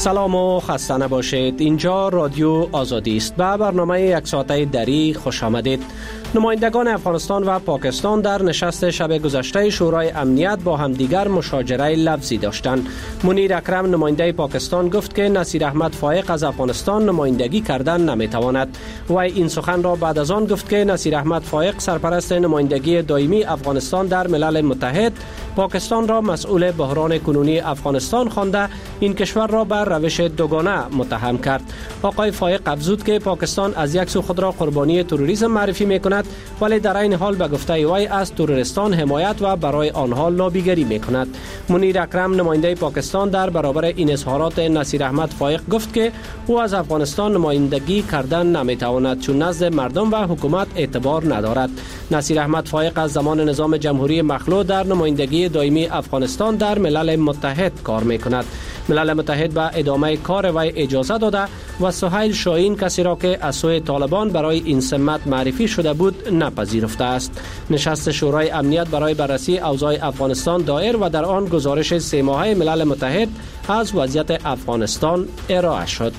سلام و خسته نباشید. اینجا رادیو آزادی است. به برنامه یک ساعته دری خوش آمدید. نمایندگان افغانستان و پاکستان در نشست شب گذشته شورای امنیت با همدیگر مشاجره لفظی داشتند. منیر اکرم نماینده پاکستان گفت که نصیر احمد فائق از افغانستان نمایندگی کردن نمیتواند. و این سخن را بعد از آن گفت که نصیر احمد فائق سرپرست نمایندگی دائمی افغانستان در ملل متحد پاکستان را مسئول بحران کنونی افغانستان خوانده این کشور را بر روش دوگانه متهم کرد. آقای فائق افزود که پاکستان از یک سو خود را قربانی تروریسم معرفی می‌کند، ولی در این حال به گفته وی از تروریستان حمایت و برای آنها لابیگری می‌کند. منیر اکرم نماینده پاکستان در برابر این اظهارات نصیر احمد فائق گفت که او از افغانستان نمایندگی کردن نمی‌تواند چون نزد مردم و حکومت اعتبار ندارد. نصیر احمد فائق از زمان نظام جمهوری مخلوع در نمایندگی دائمی افغانستان در ملل متحد کار می‌کند. ملل متحد به ادامه کار وی اجازه داده و سهیل شاهین کسی را که از سوی طالبان برای این سمت معرفی شده بود نپذیرفته است. نشست شورای امنیت برای بررسی اوضاع افغانستان دایر و در آن گزارش 3 ماهه ملل متحد از وضعیت افغانستان ارائه شد.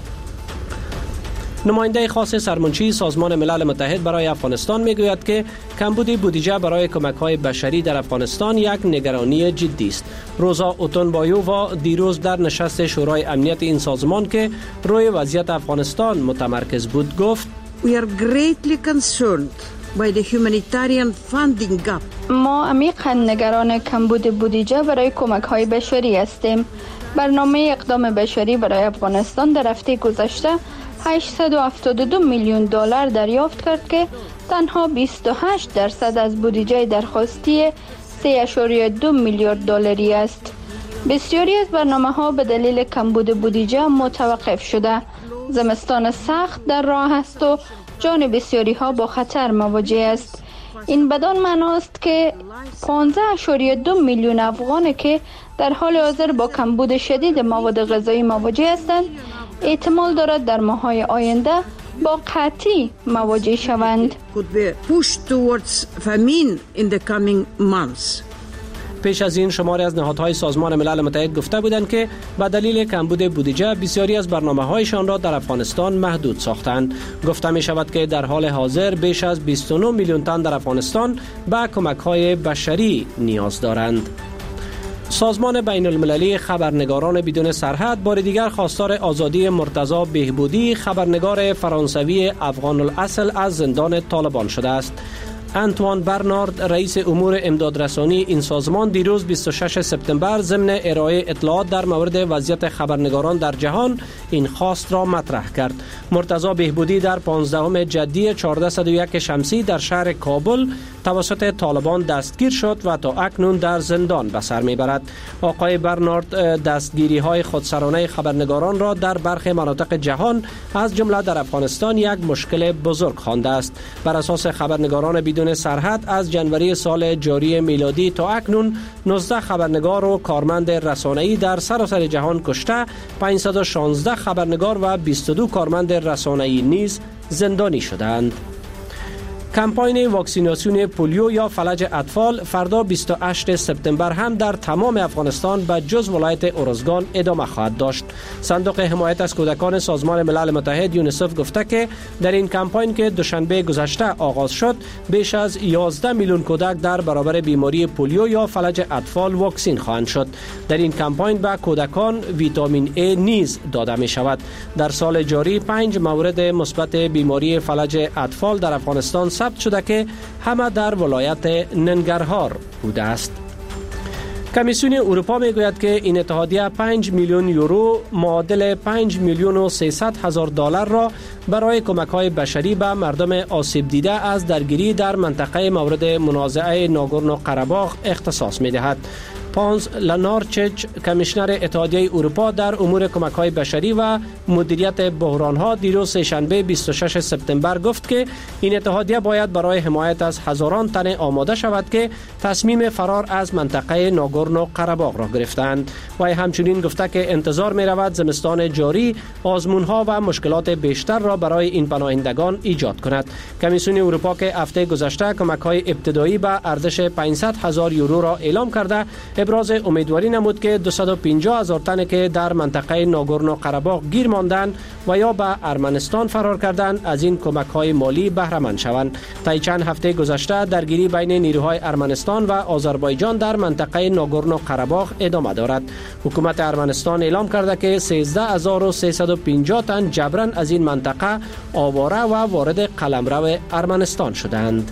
نماینده خاص سرمنشی سازمان ملل متحد برای افغانستان میگوید که کمبود بودجه برای کمک‌های بشری در افغانستان یک نگرانی جدی است. روزا اوتونبایووا دیروز در نشست شورای امنیت این سازمان که روی وضعیت افغانستان متمرکز بود گفت: We are greatly concerned by the humanitarian funding gap. ما عمیقاً نگران کمبود بودجه برای کمک‌های بشری هستیم. برنامه اقدام بشری برای افغانستان در هفته گذشته 872 میلیون دلار دریافت کرد که تنها 28% از بودجه درخواستی 3.2 میلیارد دلاری است. بسیاری از برنامه‌ها به دلیل کمبود بودجه متوقف شده. زمستان سخت در راه است و جان بسیاری ها با خطر مواجه است. این بدان معناست که 15.2 میلیون افغان که در حال حاضر با کمبود شدید مواد غذایی مواجه هستند احتمال دارد در ماه‌های آینده با قحطی مواجه شوند. پیش از این شماری از نهادهای سازمان ملل متحد گفته بودند که به دلیل کمبود بودجه بسیاری از برنامه‌هایشان را در افغانستان محدود ساختند. گفته می شود که در حال حاضر بیش از 29 میلیون تن در افغانستان به کمک‌های بشری نیاز دارند. سازمان بین المللی خبرنگاران بدون سرحد بار دیگر خواستار آزادی مرتضی بهبودی خبرنگار فرانسوی افغان الاصل از زندان طالبان شده است. انتوان برنارد رئیس امور امدادرسانی این سازمان دیروز 26 سپتامبر ضمن ارائه اطلاعات در مورد وضعیت خبرنگاران در جهان این خواست را مطرح کرد. مرتضی بهبودی در 15 جدی 1401 شمسی در شهر کابل توسط طالبان دستگیر شد و تا اکنون در زندان به سر میبرد. آقای برنارد دستگیری های خودسرانه خبرنگاران را در برخی مناطق جهان از جمله در افغانستان یک مشکل بزرگ خوانده است. بر اساس خبرنگاران بدون سرحد از جنوری سال جاری میلادی تا اکنون 19 خبرنگار و کارمند رسانه‌ای در سراسر جهان کشته، 516 خبرنگار و 22 کارمند رسانه‌ای نیز زندانی شدند. کمپاین واکسیناسیون پولیو یا فلج اطفال فردا 28 سپتامبر هم در تمام افغانستان به جز ولایت اورزگان ادامه خواهد داشت. صندوق حمایت از کودکان سازمان ملل متحد یونیسف گفته که در این کمپاین که دوشنبه گذشته آغاز شد بیش از 11 میلیون کودک در برابر بیماری پولیو یا فلج اطفال واکسین خواهند شد. در این کمپاین به کودکان ویتامین A نیز داده می شود. در سال جاری 5 مورد مثبت بیماری فلج اطفال در افغانستان ثبت شده که همه در ولایت ننگرهار بوده است. کمیسیون اروپا میگوید که این اتحادیه 5 میلیون یورو معادل 5 میلیون و 300 هزار دلار را برای کمک‌های بشری به مردم آسیب دیده از درگیری در منطقه مورد منازعه ناگورنو قره‌باغ اختصاص می‌دهد. پانز لنارچچ کمیشنر اتحادیه اروپا در امور کمک‌های بشری و مدیریت بحران‌ها دیروز سه‌شنبه 26 سپتامبر گفت که این اتحادیه باید برای حمایت از هزاران تن آماده شود که تصمیم فرار از منطقه ناگورنو قره‌باغ را گرفتند. و همچنین گفته که انتظار می‌رود زمستان جاری آزمون‌ها و مشکلات بیشتر را برای این پناهندگان ایجاد کند. کمیسیون اروپا که هفته گذشته کمک‌های ابتدایی به ارزش 500 هزار یورو را اعلام کرده، ابراز امیدواری نمود که 250,000 تن که در منطقه ناگورنو قره‌باغ گیر ماندند و یا به ارمنستان فرار کردند از این کمک‌های مالی بهره مند شوند. طی چند هفته گذشته درگیری بین نیروهای ارمنستان و آذربایجان در منطقه ناگورنو قره‌باغ ادامه دارد. حکومت ارمنستان اعلام کرده که 13,350 تن جبران از این منطقه آواره و وارد قلمرو ارمنستان شدند.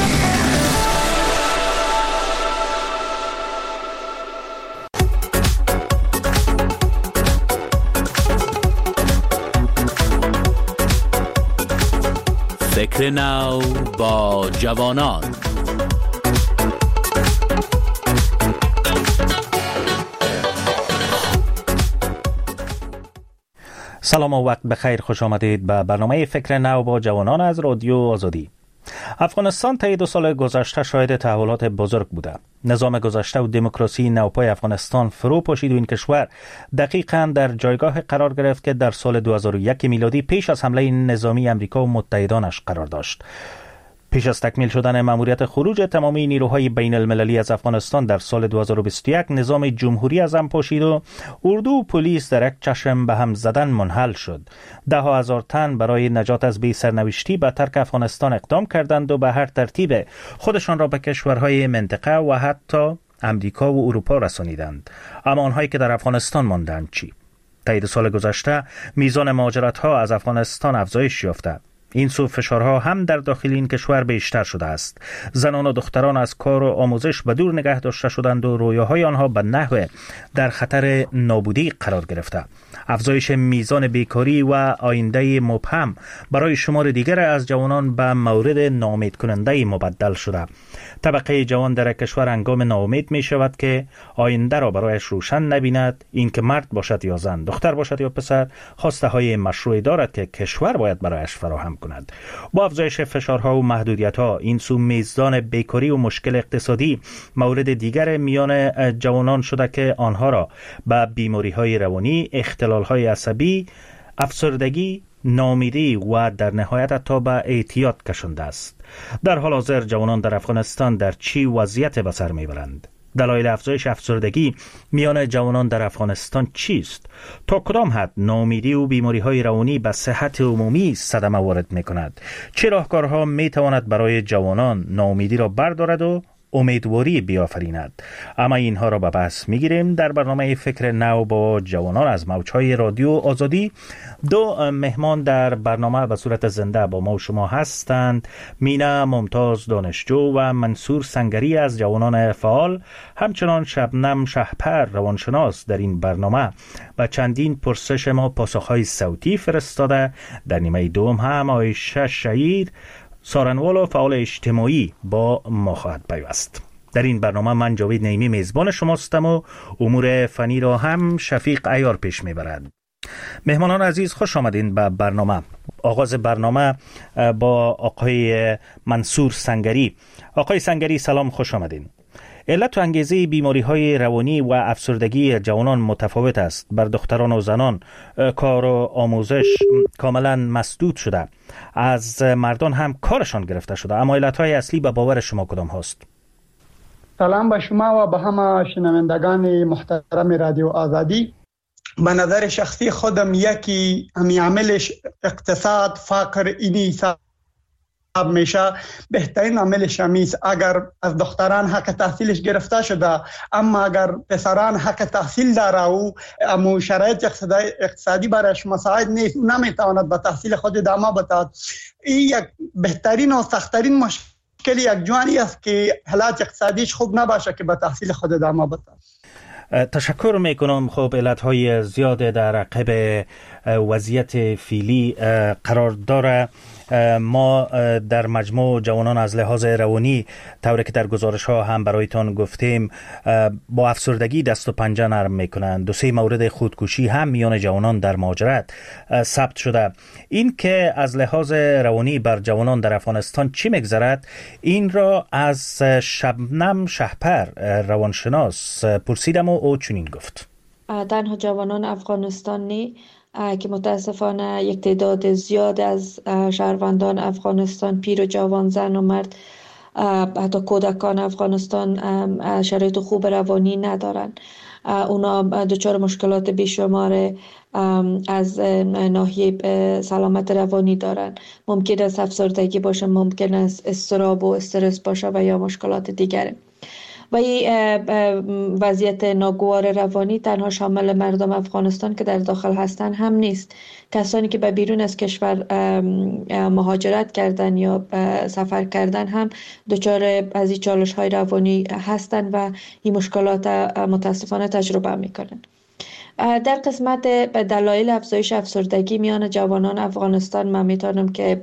فکر نو با جوانان. سلام و وقت بخیر، خوش آمدید به برنامه فکر نو با جوانان از رادیو آزادی. افغانستان طی 2 سال گذشته شاهد تحولات بزرگ بوده. نظام گذشته و دموکراسی نوپای افغانستان فرو پاشید و این کشور دقیقاً در جایگاه قرار گرفت که در سال 2001 میلادی پیش از حمله نظامی امریکا و متحدانش قرار داشت. پیش از تکمیل شدن مأموریت خروج تمامی نیروهای بین المللی از افغانستان در سال 2021 نظام جمهوری از هم پاشید و اردو و پلیس در یک چشم به هم زدن منحل شد. 10,000 تن برای نجات از بی سرنوشتی به ترک افغانستان اقدام کردند و به هر ترتیب خودشان را به کشورهای منطقه و حتی امریکا و اروپا رسانیدند. اما آنهایی که در افغانستان ماندند چی؟ طی 2 سال گذشته میزان مهاجرت‌ها از افغانستان افزایش یافته. این سو فشارها هم در داخل این کشور بیشتر شده است. زنان و دختران از کار و آموزش به دور نگه داشته شدند و رویاهای آنها به نحو در خطر نابودی قرار گرفته. افزایش میزان بیکاری و آینده مبهم برای شمار دیگر از جوانان به مورد ناامید کننده مبدل شده. طبقه جوان در کشور هنگام ناامید می شود که آینده را برایش روشن نبیند. این که مرد باشد یا زن، دختر باشد یا پسر، خواسته های مشروعی دارد که کشور باید برایش فراهم کند. با افزایش فشارها و محدودیت‌ها این سو میزان بیکاری و مشکل اقتصادی مورد دیگر میان جوانان شده که آنها را به بیماری‌های روانی، اختلال‌های عصبی، افسردگی، ناامیدی و در نهایت تا به اعتیاد کشانده است. در حال حاضر جوانان در افغانستان در چی وضعیت به سر میبرند؟ دلایل افزایش افسردگی میان جوانان در افغانستان چیست؟ تا کدام حد ناامیدی و بیماری‌های روانی به صحت عمومی صدمه وارد می‌کند؟ چه راهکارها می‌تواند برای جوانان ناامیدی را بردارد و امیدواری بیافریند؟ اما اینها را به بحث می‌گیریم در برنامه فکر نو با جوانان از موج‌های رادیو آزادی. 2 مهمان در برنامه به صورت زنده با ما و شما هستند. مینا ممتاز دانشجو و منصور سنگری از جوانان فعال، همچنان شبنم شهپر روانشناس در این برنامه و چندین پرسش ما پاسخهای صوتی فرستاده. در نیمه دوم هم عایشه شهید سارنوال و فعال اجتماعی با ما خواهد پیوست. در این برنامه من جاوید نعیمی میزبان شماستم و امور فنی را هم شفیق عیار پیش میبرد. مهمانان عزیز خوش آمدین به برنامه. آغاز برنامه با آقای منصور سنگری. آقای سنگری سلام، خوش آمدین. علت و انگیزه بیماری‌های روانی و افسردگی جوانان متفاوت است. بر دختران و زنان کار و آموزش کاملا مسدود شده. از مردان هم کارشان گرفته شده. اما علت‌های اصلی به باور شما کدام هست؟ سلام به شما و به همه شنوندگان محترم رادیو آزادی. به نظر شخصی خودم یکی همی عاملش اقتصاد، فقر، اینی حساب میشه. بهترین عاملش همیست. اگر از دختران حق تحصیلش گرفته شده، اما اگر پسران حق تحصیل داره و اما شرایط اقتصادی برایش مساعد نیست، نمیتواند به تحصیل خود ادامه بده. این یک بهترین و سخت‌ترین مشکل یک جوانی است که حالت اقتصادیش خوب نباشه که به تحصیل خود ادامه بده. تشکر میکنم. خب علتهای زیاد در عقب وضعیت فعلی قرار داره. ما در مجموع جوانان از لحاظ روانی طوری که در گزارش ها هم برایتان گفتیم با افسردگی دست و پنجه نرم میکنند. 2-3 مورد خودکشی هم میان جوانان در مهاجرت ثبت شده. این که از لحاظ روانی بر جوانان در افغانستان چی میگذرد، این را از شبنم شهپر روانشناس پرسیدم و او چنین گفت. تنها جوانان افغانستانی که متاسفانه یک تعداد زیاد از شهروندان افغانستان، پیر و جوان، زن و مرد، حتی کودکان افغانستان شرایط خوب روانی ندارن. اونا دچار مشکلات بیشمار از ناحیه سلامت روانی دارن. ممکن است افسردگی باشه، ممکن است اضطراب و استرس باشه و یا مشکلات دیگره. و این وضعیت ناگوار روانی تنها شامل مردم افغانستان که در داخل هستند هم نیست. کسانی که به بیرون از کشور مهاجرت کردن یا سفر کردن هم دچار از این چالش های روانی هستند و این مشکلات متاسفانه تجربه میکنن. در قسمت دلایل افزایش افسردگی میان جوانان افغانستان من میتونم که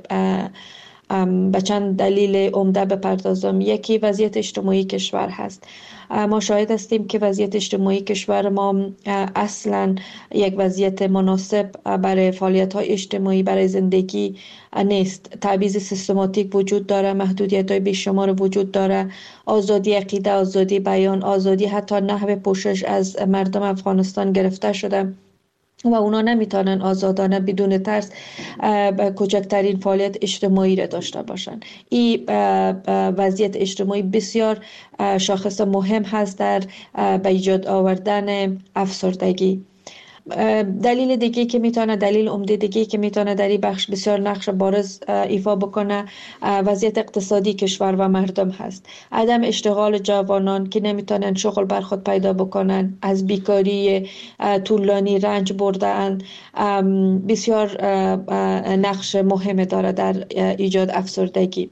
به چند دلیل عمده بپردازم. یکی وضعیت اجتماعی کشور هست. ما شاهد هستیم که وضعیت اجتماعی کشور ما اصلا یک وضعیت مناسب برای فعالیت‌های اجتماعی، برای زندگی نیست. تبعیض سیستماتیک وجود داره، محدودیت‌های بیشمار وجود داره، آزادی عقیده، آزادی بیان، آزادی حتی نحو پوشش از مردم افغانستان گرفته شده و اونا نمیتونن آزادانه بدون ترس کوچکترین فعالیت اجتماعی را داشته باشن. این وضعیت اجتماعی بسیار شاخص مهم هست در به ایجاد آوردن افسردگی. دلیل دیگه که میتونه، دلیل عمده دیگه که میتونه در این بخش بسیار نقش بارز ایفا بکنه وضعیت اقتصادی کشور و مردم هست. عدم اشتغال جوانان که نمیتونن شغل بر خود پیدا بکنن، از بیکاری طولانی رنج بردن، بسیار نقش مهم داره در ایجاد افسردگی.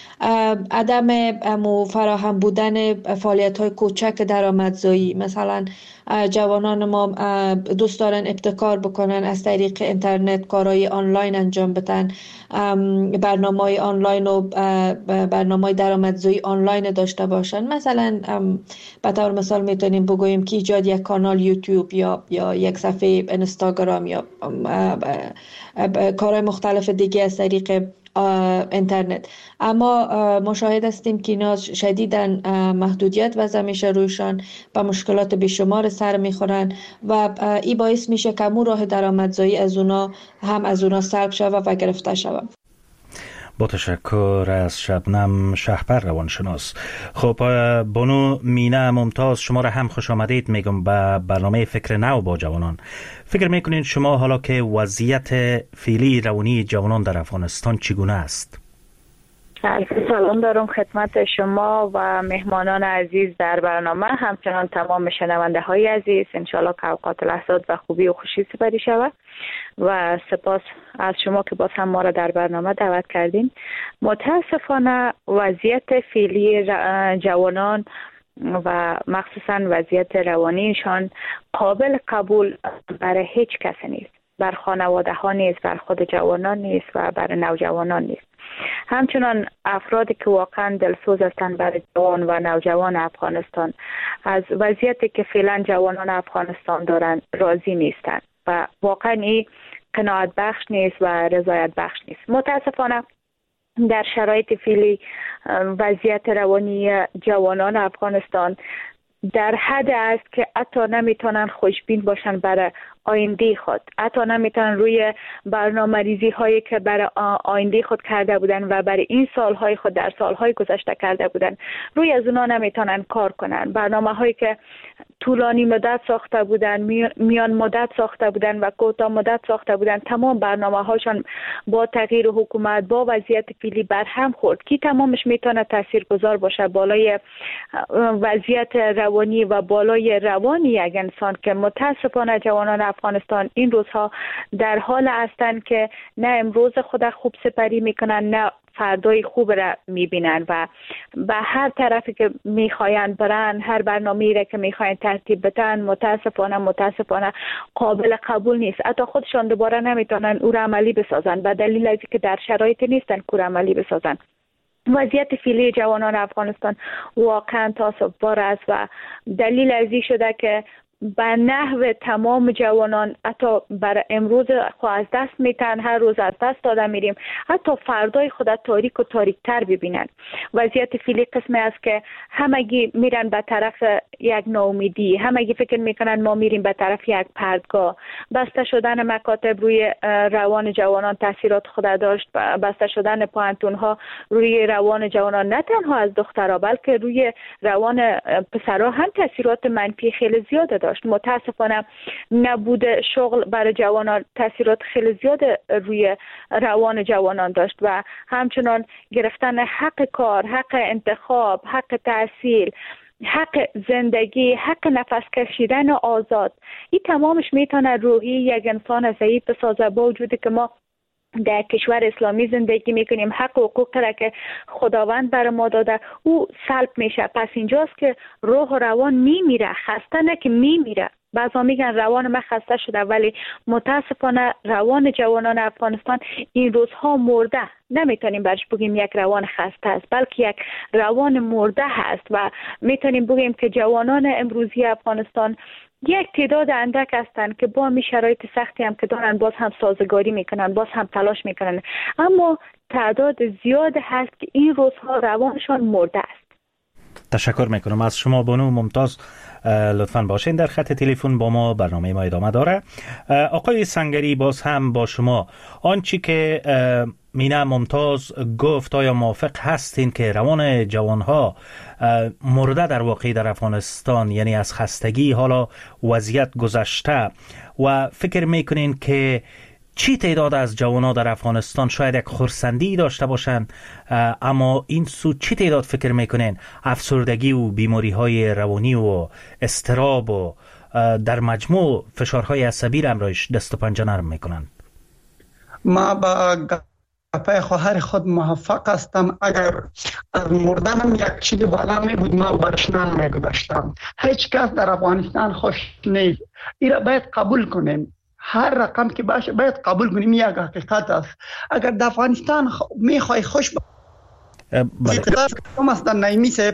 عدم فراهم بودن فعالیت‌های کوچک درآمدزایی، مثلا جوانان ما دوست دارن ابتکار بکنن، از طریق اینترنت کارهای آنلاین انجام بدن، برنامه‌های آنلاین و برنامه‌های درآمدزایی آنلاین داشته باشن. مثلا به طور مثال میتونیم بگوییم که ایجاد یک کانال یوتیوب یا یک صفحه اینستاگرام یا کارهای مختلف دیگه از طریق اینترنت. اما مشاهد هستیم که اینا شدیداً محدودیت وضع میشه رویشان، با مشکلات بیشمار سر میخورن و این باعث میشه که همون راه درآمدزایی از اونا سلب شود و گرفته شود. با تشکر از شبنم شهپر روانشناس. خب بانو مینه ممتاز، شما را هم خوش آمدید میگم به برنامه فکر نو با جوانان. فکر میکنید شما حالا که وضعیت فعلی روانی جوانان در افغانستان چگونه است؟ سلام دارم خدمت شما و مهمانان عزیز در برنامه، همچنان تمام شنونده های عزیز. انشالله که اوقات لحظات و خوبی و خوشی سپری شود و سپاس از شما که باز هم ما را در برنامه دعوت کردین. متاسفانه وضعیت فعلی جوانان و مخصوصا وضعیت روانیشان قابل قبول برای هیچ کسی نیست. بر خانواده ها نیست، بر خود جوانان نیست و بر نوجوانان نیست. همچنان افرادی که واقعا دلسوز هستند برای جوان و نوجوان افغانستان از وضعیتی که فعلا جوانان افغانستان دارند راضی نیستند و واقعا این قناعت بخش نیست و رضایت بخش نیست. متاسفانه در شرایط فعلی وضعیت روانی جوانان افغانستان در حد است که حتی نمیتونن خوشبین باشن برای آینده خود، حتی نمیتونن روی برنامه ریزی هایی که برای آینده خود کرده بودن و برای این سالهای خود در سالهای گذشته کرده بودن روی از اونا نمیتونن کار کنن. برنامه هایی که طولانی مدت ساخته بودن، میان مدت ساخته بودن و کوتاه مدت ساخته بودن، تمام برنامه هاشون با تغییر حکومت، با وضعیت فعلی برهم خورد که تمامش میتونه تاثیرگذار باشه بالای وضعیت روانی و بالای روانی یک انسان که متاسفانه جوانان افغانستان این روزها در حال هستند که نه امروز خود خوب سپری میکنن نه فردای خوب را میبینن و به هر طرفی که میخواین برن، هر برنامه‌ای را که میخواین ترتیب بدن متاسفانه قابل قبول نیست. حتی خودشان دوباره نمیتونن او را عملی بسازن به دلیل از اینکه در شرایطی نیستن که او را عملی بسازن. وضعیت فعلی جوانان افغانستان واقعا تاسف‌بار است و دلیل از این شده که به نحو تمام جوانان حتی برای امروز خود از دست میتن، هر روز از دست داده میریم، حتی فردای خود تاریک و تاریکتر ببینن. وضعیت فعلی قسمی است که همگی میرن به طرف یک ناامیدی، همگی فکر میکنن ما میریم به طرف یک پردگاه. بسته شدن مکاتب روی روان جوانان تاثیرات خود داشت، بسته شدن پوهنتون ها روی روان جوانان نه تنها از دخترها بلکه روی روان پسرها هم تاثیرات منفی خیلی زیاد داشت. متاسفانه نبود شغل برای جوانان تاثیرات خیلی زیاد روی روان جوانان داشت و همچنان گرفتن حق کار، حق انتخاب، حق تحصیل، حق زندگی، حق نفس کشیدن آزاد، این تمامش میتونه روحی یک انسان ضعیف بسازه. با وجودی که ما در کشور اسلامی زندگی میکنیم، حق و حقوقی را که خداوند بر ما داده او سلب میشه. پس اینجاست که روح و روان میمیره، خسته نه که میمیره. بعضا میگن روان من خسته شده، ولی متاسفانه روان جوانان افغانستان این روزها مرده. نمیتونیم برش بگیم یک روان خسته است، بلکه یک روان مرده هست و میتونیم بگیم که جوانان امروزی افغانستان یک تعداد اندک هستند که با می شرایط سختی هم که دارن باز هم سازگاری میکنن، باز هم تلاش میکنن، اما تعداد زیاد هست که این روزها روانشان مرده است. تشکر میکنم از شما بانو ممتاز. لطفاً باشین در خط تلفن با ما، برنامه ما ادامه داره. آقای سنگری باز هم با شما، آنچه که مینا ممتاز گفت آیا موافق هستین که روان جوانها مرده در واقع در افغانستان، یعنی از خستگی حالا وضعیت گذشته، و فکر میکنین که چی تعداد از جوانان در افغانستان شاید یک خرسندی داشته باشند، اما این سو چی تعداد فکر میکنین افسردگی و بیماری های روانی و اضطراب و در مجموع فشارهای عصبی را همراهش دست و پنجه نرم میکنن؟ ما با گپای خواهر خود موافق هستم. اگر از مردنم یک چیز بالا می بود ما برش نمیگذاشتم. هیچ کس در افغانستان خوش نیست، این را باید قبول کنیم. هر رقم که باشه باید قبول کنیم، یک حقیقت است. اگر در افغانستان میخوای خوش اقتدار کم است در نایمی سه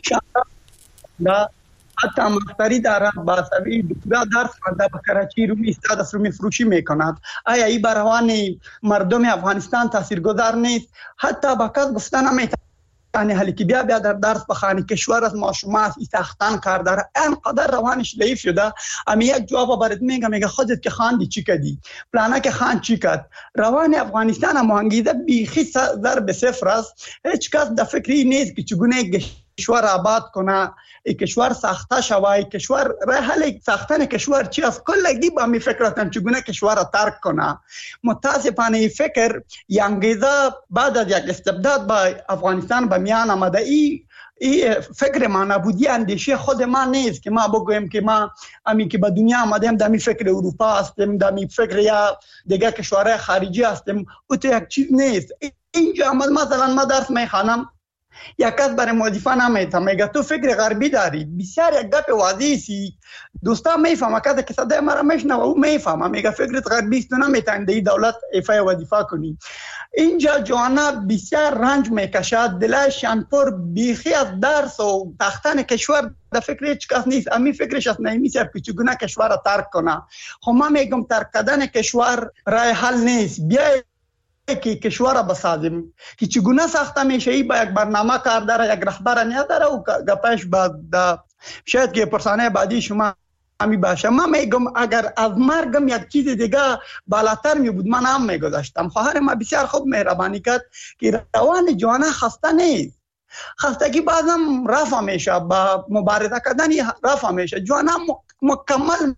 شما حتی مختاری داره با سوی درس خانده به کراچی رومی استاد است، رومی فروشی میکند. آیا این بروان مردم افغانستان تاثیرگذار نیست؟ حتی با کس گفتن نمیتونه حالی که بیا در درس بخوانی، کشور از ما شما است، این سختان کار داره، اینقدر روانش ضعیف شده. اما یک جواب برات میگه خودت که خواندی چی کردی، پلانا که خواند چی کرد. روان افغانستان مهنگیده بیخی ضرب صفر است. هیچ کس در فکری نیست که چگونه کشور آباد کنه، کشور ساخته شوه، کشور راه حل ساختن کشور چی است. کلگی با می فکر هستن چگونه کشور را ترک کنه. متاسفانه این فکر انگیزه بعد از یک استبداد با افغانستان به میان آمده. این فکر ما نبودی اندیشه خود ما نیست که ما بگویم که ما امی که به دنیا آمدیم در می فکر اروپا هستیم، در می فکر یا دیگه کشورهای خارجی هستیم. او تو یک چیز نیست. اینجا مثلا ما درس میخوانم، یک کس برای موظفه نمیتم میگه تو فکر غربی داری. بسیار یک گپ واضحی سی دوستا میفهمه، کسی که صدای مرا میشنوه او میفهمه، میگه فکرت غربی است، تو نمیتونی در این دولت ایفای وظیفه کنی. اینجا جوانا بسیار رنج میکشد، دلشان پر بیخی از درس و تختن کشور در فکر هیچ کس نیست. امی فکرش از نمیشه که چگونه کشور را ترک کنه. خب من میگم ترک کردن کشور راه حل نیست. بیای که کشور را بسازیم که چگونه ساخته میشه، این با یک برنامه کار داره، یک رهبر نداره و گپش بعد شاید که پرسانه بعدی شما همی باشه. من میگم اگر از مرگم یک چیز دیگه بالاتر می بود من هم میگذاشتم. خواهر ما بسیار خوب مهربانی کرد که روان جوانه خسته نیست. خستگی بعضم رفع میشه، با مبارزه کردن رفع میشه. جوانه مکمل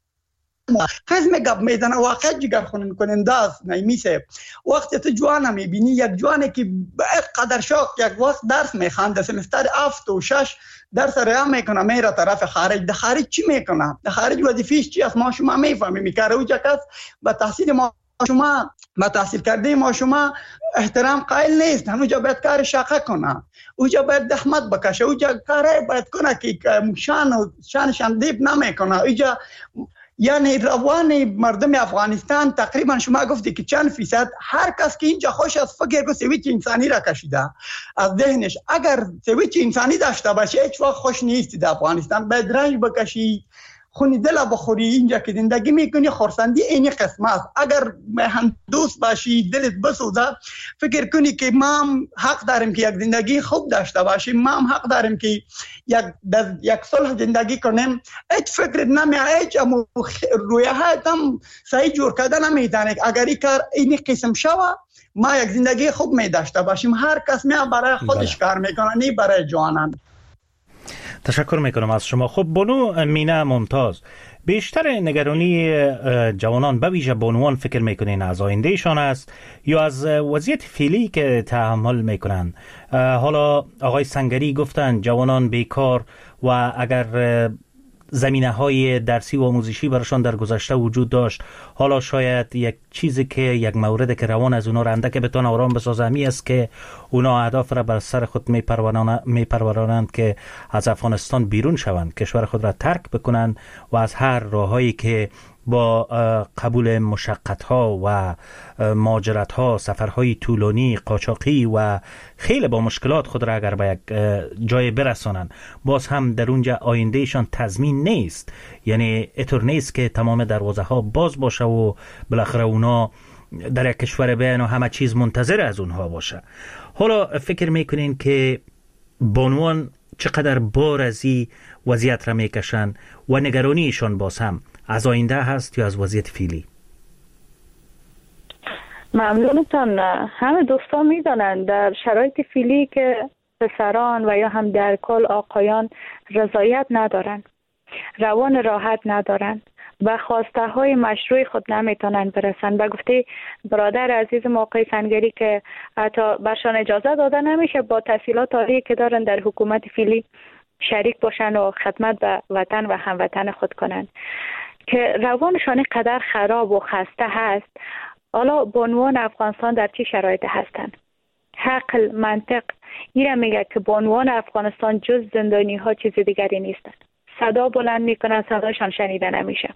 خزم گپ میزنه، واقعا جگر خونین کننده است. نمیشه وقتی تو جوانه میبینی، یک جوانه که قدر شوق یک وقت درس میخوانده، سمستر 7 و 6 درس ریا میکنه، میره طرف خارج. در خارج چی میکنه؟ در خارج وظیفه‌اش چی است؟ ما شما میفهمیم. میکاره اوجا کس با تحصیل ما شما با تحصیل کرده ما شما احترام قائل نیست. همونجا باید کار شاقه کنه، اوجا باید زحمت بکشه، اوجا کار باید کنه که شانشان دیب نمیکنه. اوجا یعنی روان مردم افغانستان تقریبا شما گفتی که چند فیصد، هر کس که اینجا خوش از فکر کو سویچ انسانی را کشیده از ذهنش. اگر سویچ انسانی داشته باشه هیچ وقت خوش نیست در افغانستان. باید رنج بکشی، خون دل بخوری اینجا که زندگی میکنی، خورسندی اینی قسم است. اگر هم دوست باشی دلت بسوزه، فکر کنی که ما هم حق داریم که یک زندگی خوب داشته باشیم، ما هم حق داریم که یک صلح زندگی کنیم. هیچ فکر نمیاد، هیچ رویه هم صحیح جور کردن نمیتونه. اگر این کار این قسم شوه ما یک زندگی خوب می داشته باشیم. هر کس برای خودش کار میکنه، نه برای جوانان. تشکر میکنم از شما. خب بانو مینا ممتاز، بیشتر نگرانی جوانان به ویژه بانوان فکر میکنین از آیندهشان است یا از وضعیت فعلی که تحمل میکنن؟ حالا آقای سنگری گفتن جوانان بیکار و اگر زمینه های درسی و آموزشی براشان در گذشته وجود داشت، حالا شاید یک چیزی که یک مورد که روان از اونا رنده که بتونه آرام بسازه همی است که اونا اهداف را بر سر خود میپرورانند که از افغانستان بیرون شوند، کشور خود را ترک بکنند و از هر راههایی که با قبول مشقت‌ها و مهاجرت‌ها، سفرهای طولانی، قاچاقی و خیلی با مشکلات خود را اگر به یک جای برسانند، باز هم در اونجا آیندهشان تضمین نیست. یعنی اینطور نیست که تمام دروازه‌ها باز باشه و بالاخره اونا در یک کشور بیان و همه چیز منتظر از اونها باشه. حالا فکر میکنین که بانوان چقدر بار از این وضعیت را میکشن و نگرانیشان باز هم از آینده هست یا از وضعیت فعلی؟ ممنونتان. همه دوستان میدانند در شرایط فعلی که پسران و یا هم در کل آقایان رضایت ندارند، روان راحت ندارند و خواسته های مشروع خود نمیتونند برسند. به گفته برادر عزیز آقای سنگری که حتی برشان اجازه داده نمیشه با تحصیلات عالی که دارن در حکومت فعلی شریک باشن و خدمت به وطن و هموطن خود کنند، که روانشان قدر خراب و خسته هست. حالا بانوان افغانستان در چه شرایط هستند؟ عقل منطق ایره میگه که بانوان افغانستان جز زندانی ها چیز دیگری نیستند. صدا بلند میکنن، صداشان شنیده نمیشه.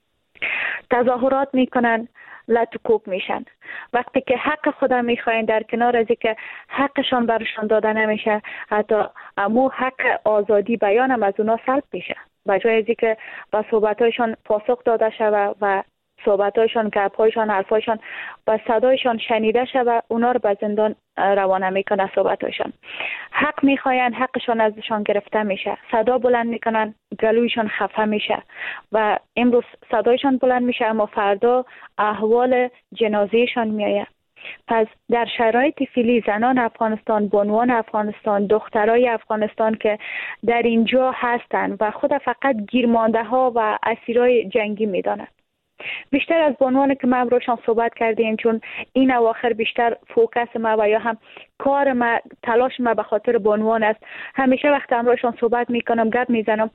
تظاهرات میکنن، لطکوک میشن. وقتی که حق خودم میخواین، در کنار از که حقشان برشان داده نمیشه، حتی امو حق آزادی بیانم از اونا سلب میشه. بجای از که با صحبتایشان پاسخ داده شود و صحبتایشان، گپ‌هایشان، حرفایشان و صدایشان شنیده شود، اونا رو به زندان روانه میکنه. صحبتایشان حق میخواین، حقشان ازشان گرفته میشه. صدا بلند میکنن، گلویشان خفه میشه و امروز صدایشان بلند میشه اما فردا احوال جنازهشان میایه. پس در شرایط فعلی زنان افغانستان، بانوان افغانستان، دخترای افغانستان که در اینجا هستند و خود فقط گیرمانده ها و اسیرای جنگی میدانند. بیشتر از بانوان که ما امروزشان صحبت کردیم، چون این اواخر بیشتر فوکس ما و یا هم کار ما، تلاش ما به خاطر بانوان است. همیشه وقت امروزشان صحبت میکنم، گپ میزنم،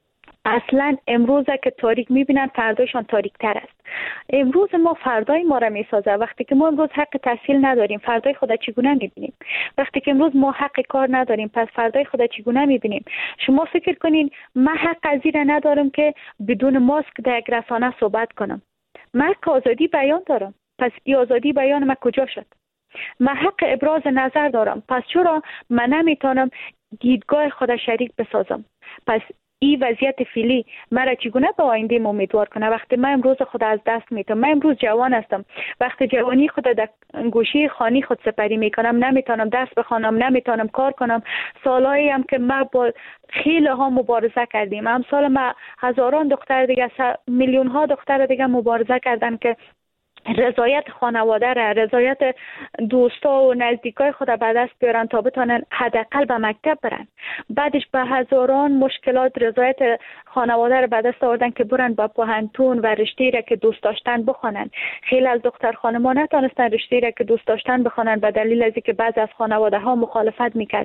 اصلا امروز که تاریک میبینن فردایشان تاریک تر است. امروز ما فردای ما را میسازه. وقتی که ما امروز حق تحصیل نداریم، فردای خود چگونه میبینیم؟ وقتی که امروز ما حق کار نداریم، پس فردای خود چگونه میبینیم؟ شما فکر کنین من حق از این ندارم که بدون ماسک در یک رسانه صحبت کنم؟ من حق آزادی بیان دارم، پس این آزادی بیان من کجا شد؟ من حق ابراز نظر دارم، پس چرا من نمیتونم دیدگاه خود شریک بسازم؟ پس این وضعیت فعلی مرا چگونه به آینده امیدوار کنه؟ وقتی من امروز خود از دست میدم، من امروز جوان هستم، وقتی جوانی خود در گوشه خانی خود سپری میکنم، نمیتونم درس بخوانم، نمیتونم کار کنم. سالایی هم که ما با خیلی ها مبارزه کردیم، امثال ما هزاران دختر دیگه، میلیون ها دختر دیگه مبارزه کردن که رضایت خانواده را، رضایت دوستا و نزدیکای خود به دست بیارن تا بتونن حداقل به مکتب برن. بعدش به هزاران مشکلات رضایت خانواده را به دست آوردن که برن با پوهنتون و رشته‌ای را که دوست داشتن بخونن. خیلی از دختر خانم‌ها نتونستن رشته‌ای را که دوست داشتن بخونن به دلیل از اینکه بعضی از خانواده ها مخالفت میکرد.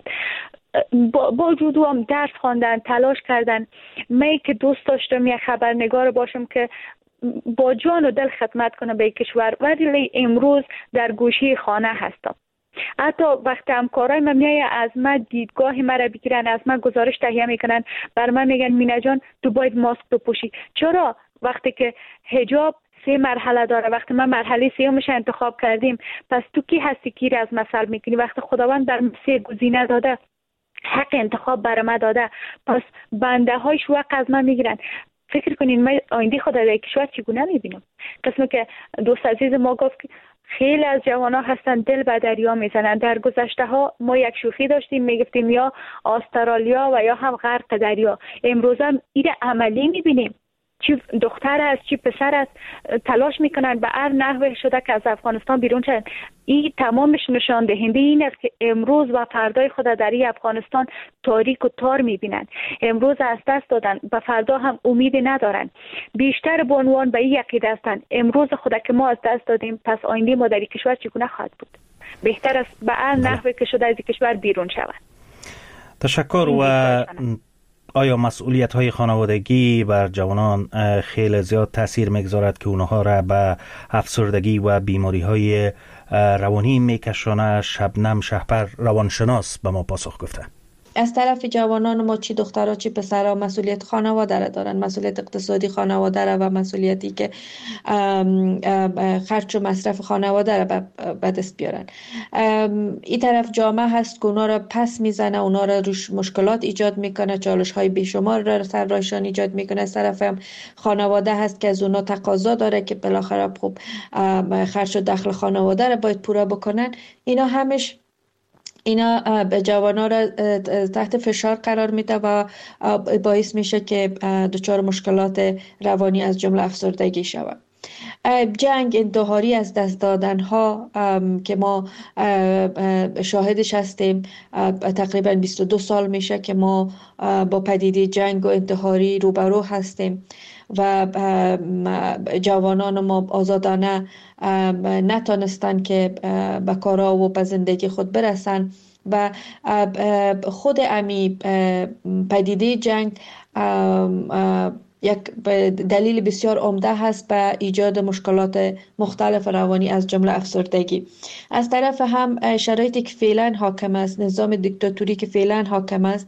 با وجود هم درس خواندن، تلاش کردن. من که دوست داشتم یک خبرنگار باشم که با جان و دل خدمت کنه به کشور، ولی امروز در گوشه خانه هستم. حتی وقتی همکارای من میای از من دیدگاه مرا بگیرن، از من گزارش تهیه میکنن، بر من میگن مینا جان تو باید ماسک بپوشی. چرا؟ وقتی که حجاب 3 مرحله داره، وقتی ما مرحله 3 انتخاب کردیم، پس تو کی هستی که از مثل میکنی؟ وقتی خداوند در 3 گزینه داده، حق انتخاب بر ما داده، پس بنده هایش وقت از من میگیرن. فکر کنین من آینده خود در کشور چگونه میبینم؟ قسمی که دوست عزیز ما گفت که خیلی از جوانان هستن دل به دریا میزنن. در گذشته ها ما یک شوخی داشتیم میگفتیم یا استرالیا و یا هم غرق دریا. امروز هم این عملی میبینیم، چی دختر است چی پسر است تلاش میکنن به هر نحوه شده که از افغانستان بیرون شدن. این تمامش نشان دهنده این است که امروز و فردای خود در این افغانستان تاریک و تار میبینن. امروز از دست دادن، به فردا هم امیدی ندارن. بیشتر به عنوان به این عقیده هستند امروز خود که ما از دست دادیم پس آینده ما در این کشور چگونه خواهد بود؟ بهتر است به هر نحوه که شده از این کشور بیرون شوند. تشکر. و آیا مسئولیت های خانوادگی بر جوانان خیلی زیاد تاثیر میگذارد که اونها را به افسردگی و بیماری های روانی میکشانه؟ شبنم شهپر روانشناس به ما پاسخ گفته. از طرف جوانان ما چی دخترها چی پسرها مسئولیت خانواده را دارن، مسئولیت اقتصادی خانواده را و مسئولیتی که خرج و مصرف خانواده را به دست بیارن. این طرف جامعه هست که اونا را پس میزنه، اونا را روش مشکلات ایجاد میکنه، چالش های بیشمار را سر رایشان ایجاد میکنه. از طرف هم خانواده هست که از اونا تقاضا داره که بالاخره خوب خرج و دخل خانواده را باید پورا بکنن. اینا به جوانان را تحت فشار قرار میده و باعث میشه که دچار مشکلات روانی از جمله افسردگی شود. جنگ، انتحاری، از دست دادن ها که ما شاهدش هستیم، تقریبا 22 سال میشه که ما با پدیده جنگ و انتحاری روبرو هستیم و جوانان ما آزادانه نتونستن که به کارا و به زندگی خود برسن و خود امی پدیده جنگ یک دلیل بسیار عمده هست به ایجاد مشکلات مختلف روانی از جمله افسردگی. از طرف هم شرایطی که فعلا حاکم است، نظام دیکتاتوری که فعلا حاکم است،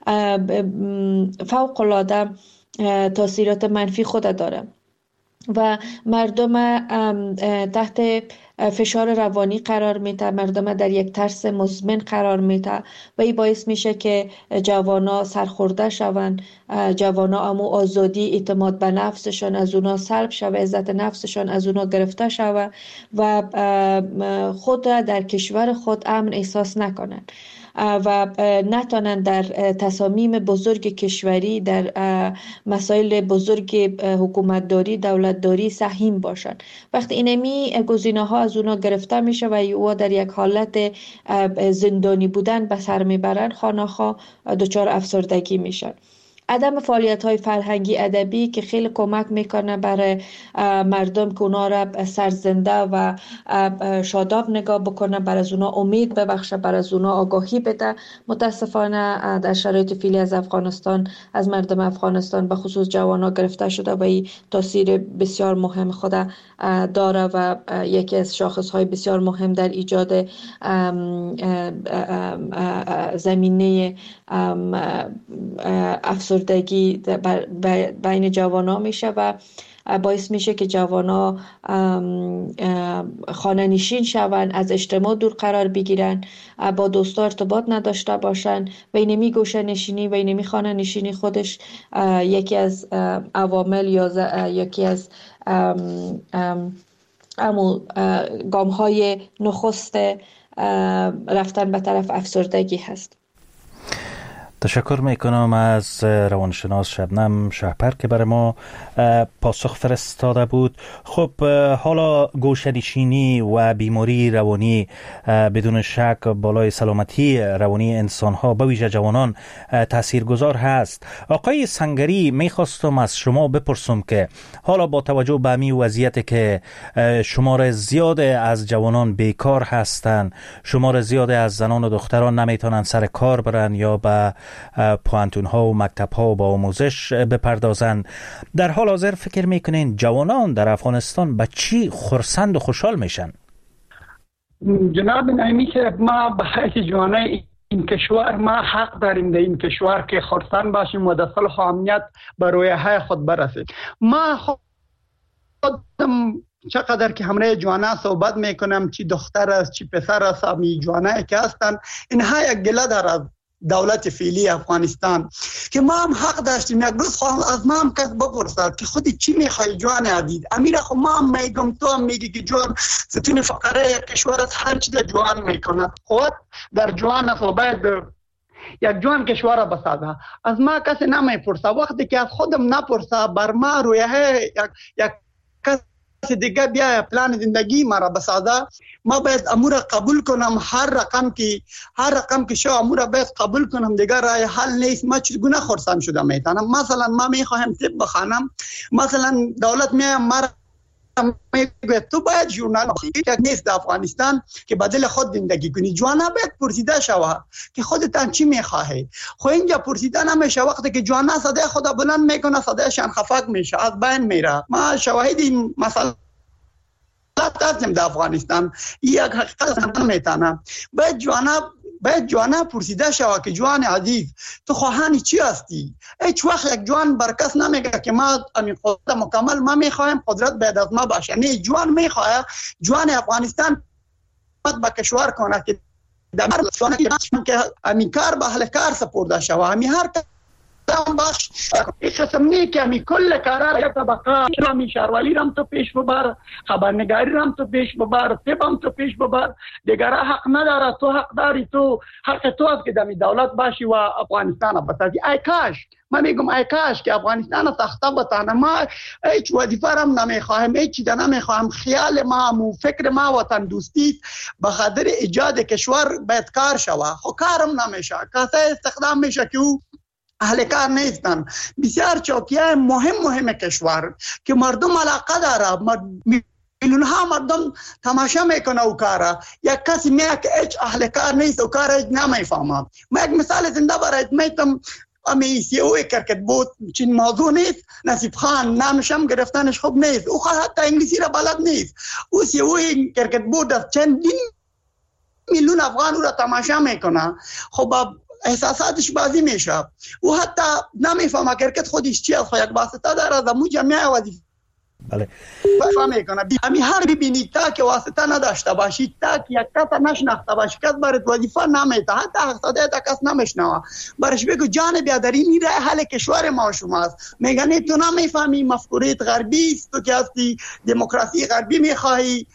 فوق العاده تاثیرات منفی خود داره و مردم تحت فشار روانی قرار میده، مردم در یک ترس مزمن قرار میده و این باعث میشه که جوانا سرخورده شوند، جوانا امو آزادی، اعتماد به نفسشان از اونا سلب شوه، عزت نفسشان از اونا گرفته شوه و خود در کشور خود امن احساس نکنن و نتونن در تصامیم بزرگ کشوری، در مسائل بزرگ حکومتداری، دولتداری سهیم باشن. وقتی اینمی گزینه ها از اونا گرفته میشه و او در یک حالت زندانی بودن به سر میبرن، خانه‌ها دچار افسردگی میشن. عدم فعالیت‌های فرهنگی ادبی که خیلی کمک میکنه برای مردم که اونا را سرزنده و شاداب نگاه بکنه، برای از اونا امید ببخشه، برای از اونا آگاهی بده. متاسفانه در شرایط فعلی از افغانستان، از مردم افغانستان به خصوص جوانا گرفته شده و این تاثیر بسیار مهم خود داره و یکی از شاخص‌های بسیار مهم در ایجاد زمینه افسردگی بین جوانا میشه و باعث میشه که جوانا خانه نشین شون، از اجتماع دور قرار بگیرن، با دوستا ارتباط نداشته باشن و اینمی گوشه نشینی و اینمی خانه نشینی خودش یکی از عوامل یا یکی از گام‌های نخست رفتن به طرف افسردگی هست. تشکر میکنم از روانشناس شبنم شهپر که برای ما پاسخ فرستاده بود. خب حالا گوشه‌نشینی و بیماری روانی بدون شک بالای سلامتی روانی انسان‌ها به ویژه جوانان تاثیرگذار هست. آقای سنگری، میخواستم از شما بپرسم که حالا با توجه به همین وضعیت که شمار زیاد از جوانان بیکار هستند، شمار زیاد از زنان و دختران نمیتونن سر کار برن یا به پوانتون ها و مکتب ها با آموزش بپردازند، در حال حاضر فکر میکنین جوانان در افغانستان به چی خرسند و خوشحال میشن؟ جناب نعیمی که ما به حیث جوانای این کشور ما حق داریم در این کشور که خرسند باشیم و در صلح و امنیت به رویاهای خود برسیم. ما خودم چقدر که همراه جوانا صحبت میکنم، چی دختر است چی پسر است، می جوانایی که هستن، اینها یک گله دارد دولت فعلی افغانستان که ما هم حق داشتیم یک روز خواهم از ما هم کس بپرسد که خودی چی میخوای جوان عزیز. امیر خو ما هم میگم تو هم میگی که جوان ستون فقره کشور است، هر چیز جوان میکنه. خود در جوان است و باید یک جوان کشور را بسازه. از ما کسی نمیپرسه، وقتی که از خودم نپرسه بر ما رویه یک کس دیگه بیا پلان زندگی ما را بسازه، ما باید امور قبول کنم. هر رقم که شو امور باید قبول کنم، دیگه راه حل نیست. ما چگونه خرسند شده میتونم؟ مثلا ما میخوایم طب بخوانم، مثلا دولت ما میگه تو باید ژورنال یک نیست در افغانستان که بدل خود زندگی کنی. جوانا باید پرسیده شوه که خودت چی میخواهی. خو اینجا پرسیده نمیشه. وقتی که جوانا صدای خدا بلند میکنه صدایشان خفق میشه، از بین میره. ما شواهد این مسئله هستیم در افغانستان. یک حقیقت نمیتونه. باید جوانا پرسیده شوه که جوان عزیز تو خواهانی چی هستی؟ هیچ وقت یک جوان برکس نمیگه که ما همین قدرت مکمل ما میخوایم، قدرت باید از ما باشه. نه، جوان میخواه جوان افغانستان با کشور کنه که در که همین کار به اهل کار سپرده شوه. همین هر دام باش قسم نی که همی کل کارا یک طبقه همی شهرولی رم تو پیش ببر، خبرنگاری رم تو پیش ببر، طبم تو پیش ببر. دیگره حق نداره، تو حق داری، تو حق تو است که دمی دولت باشی و افغانستان بسازی. ای کاش، من میگم ای کاش که افغانستان ساخته بتانه. ما هیچ وظیفه رم نمیخواهم، هیچ چیز نمیخواهم. خیال ما و فکر ما وطن دوستی به خاطر ایجاد کشور باید کار شوه. خو کارم نمیشه. کاسه استخدام میشه که او اهل کار نیستن. بسیار چوکیای مهم کشور که مردم علاقه داره، میلیون ها مردم تماشا میکنه او کارا. یک کسی میگه که هیچ اهل کار نیست و کار هیچ نمیفهمه. ما یک مثال زنده برایت میتم. امی سی او کرکت بود چین موضوع نیست. نصیب خان نامشم گرفتنش خوب نیست. او حتی انگلیسی را بلد نیست. او سی او کرکت بود از چندین میلیون افغان او را تماشا میکنه. خب احساساتش بازی میشه. او حتی نمیفهمه کرکت خودش چی است. یک واسطه داره از مو جمعیه وظیفه. بله. فهم میکنه. همی هر ببینید تا که واسطه نداشته باشید، تا که یک کس نشناخته باشید، کس برات وظیفه نمیده، حتی حقصده تا کس نمیشنوه. برش بگو جان بیادری میره حل کشور ما شماست. میگنی تو نمیفهمی مفکوریت غربی است، تو که هستی دموکراسی غربی میخواهی.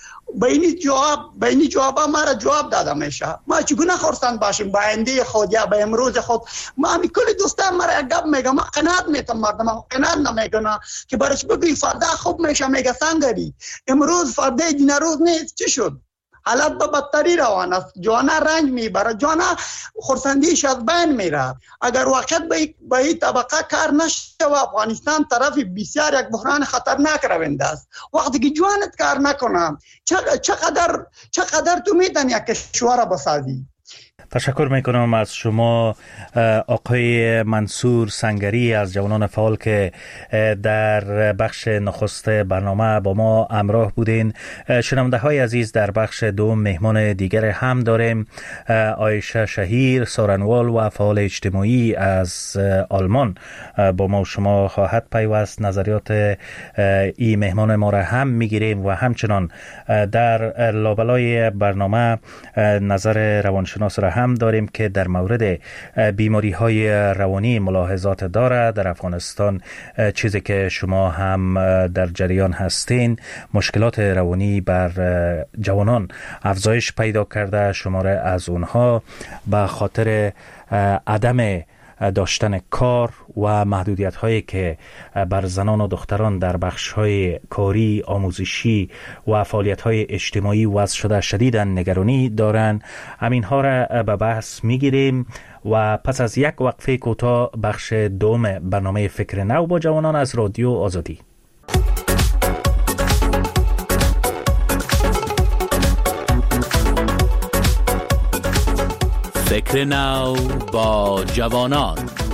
بینی جواب ما را جواب داده میشه. ما چگونه خرسند باشیم با آینده خود یا با امروز خود؟ ما همی کل دوستان ما را یک گپ میگم، ما قناعت میتم مردم قناعت نمیکنه که برش بگوی فردا خوب میشه. میگه سنگری امروز فردا دین روز نیست. چی شد؟ حالت به بدتری روان است. جوانا رنج میبره، جوانا خرسندیش از بین میره. اگر وقت به این طبقه کار نشه و افغانستان طرف بسیار یک بحران خطرناک رونده است. وقتی که جوانت کار نکنه چقدر تو میتونی یک کشور بسازی؟ تشکر میکنم از شما آقای منصور سنگری از جوانان فعال که در بخش نخست برنامه با ما همراه بودین. شنونده های عزیز، در بخش دوم مهمان دیگر هم داریم. عایشه شهیر سارنوال و فعال اجتماعی از آلمان با ما و شما خواهد پیوست. نظریات این مهمان ما را هم میگیریم و همچنان در لابلای برنامه نظر روانشناس را هم داریم که در مورد بیماری های روانی ملاحظات داره در افغانستان. چیزی که شما هم در جریان هستین، مشکلات روانی بر جوانان افزایش پیدا کرده. شماره از اونها به خاطر عدم داشتن کار و محدودیت هایی که بر زنان و دختران در بخش های کاری، آموزشی و فعالیت های اجتماعی وضع شده شدیداً نگرانی دارند. همین ها را به بحث میگیریم و پس از یک وقفه کوتاه بخش دوم برنامه فکر نو با جوانان از رادیو آزادی. فکر نو با جوانان.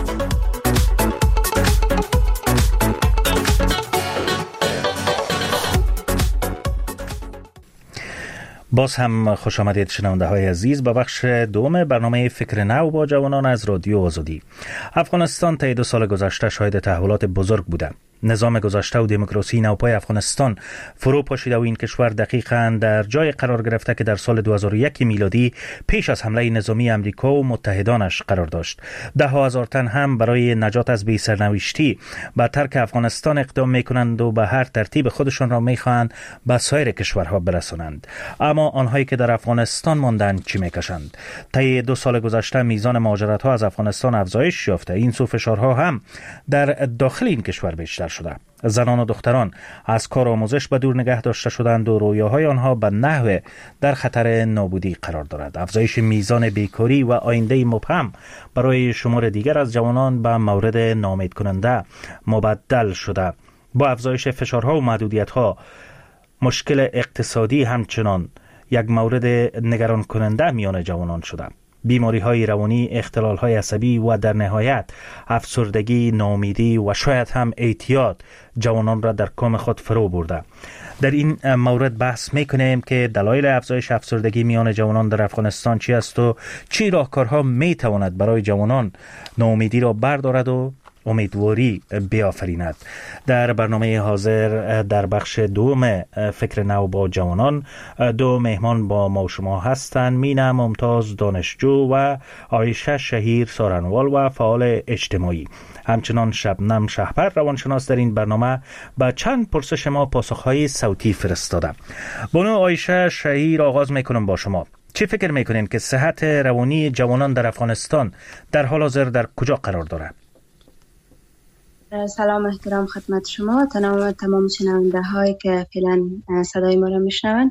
باز هم خوش آمدید شنونده های عزیز به بخش دوم برنامه فکر نو با جوانان از رادیو آزادی. افغانستان طی 2 سال گذشته شاهد تحولات بزرگ بوده. نظام گذشته و دموکراسی نوپای افغانستان فرو پاشیده و این کشور دقیقاً در جای قرار گرفته که در سال 2001 میلادی پیش از حمله نظامی امریکا و متحدانش قرار داشت. ده ها هزار تن هم برای نجات از بی سرنوشتی به ترک افغانستان اقدام میکنند و به هر ترتیب خودشان را میخواهند به سایر کشورها برسانند. اما آنهایی که در افغانستان ماندند چی میکشند؟ طی 2 سال گذشته میزان مهاجرت ها از افغانستان افزایش یافته. این سو فشارها هم در داخل این کشور بیشتر شده. زنان و دختران از کار آموزش به دور نگه داشته شدند و رویاهای آنها به نحو در خطر نابودی قرار دارد. افزایش میزان بیکاری و آینده مبهم برای شمار دیگر از جوانان به مورد ناامید کننده مبدل شده. با افزایش فشارها و محدودیت‌ها، مشکل اقتصادی همچنان یک مورد نگران کننده میان جوانان شده. بیماری های روانی، اختلال های عصبی و در نهایت افسردگی، ناامیدی و شاید هم اعتیاد جوانان را در کام خود فرو برده. در این مورد بحث میکنیم که دلایل افزایش افسردگی میان جوانان در افغانستان چی است و چی راهکارها میتواند برای جوانان ناامیدی را بردارد و امیدواری بیافریند. در برنامه حاضر در بخش دوم فکر نو با جوانان 2 مهمان با ما و شما هستند: مینا ممتاز دانشجو و عایشه شهیر سارنوال و فعال اجتماعی. همچنان شبنم شهپر روانشناس در این برنامه با چند پرسش ما پاسخهای صوتی فرستاده. بانو عایشه شهیر، آغاز میکنم با شما. چی فکر میکنین که صحت روانی جوانان در افغانستان در حال حاضر در کجا قرار دارد؟ سلام احترام خدمت شما، تمام شنونده هایی که فعلا صدای ما را میشنوند.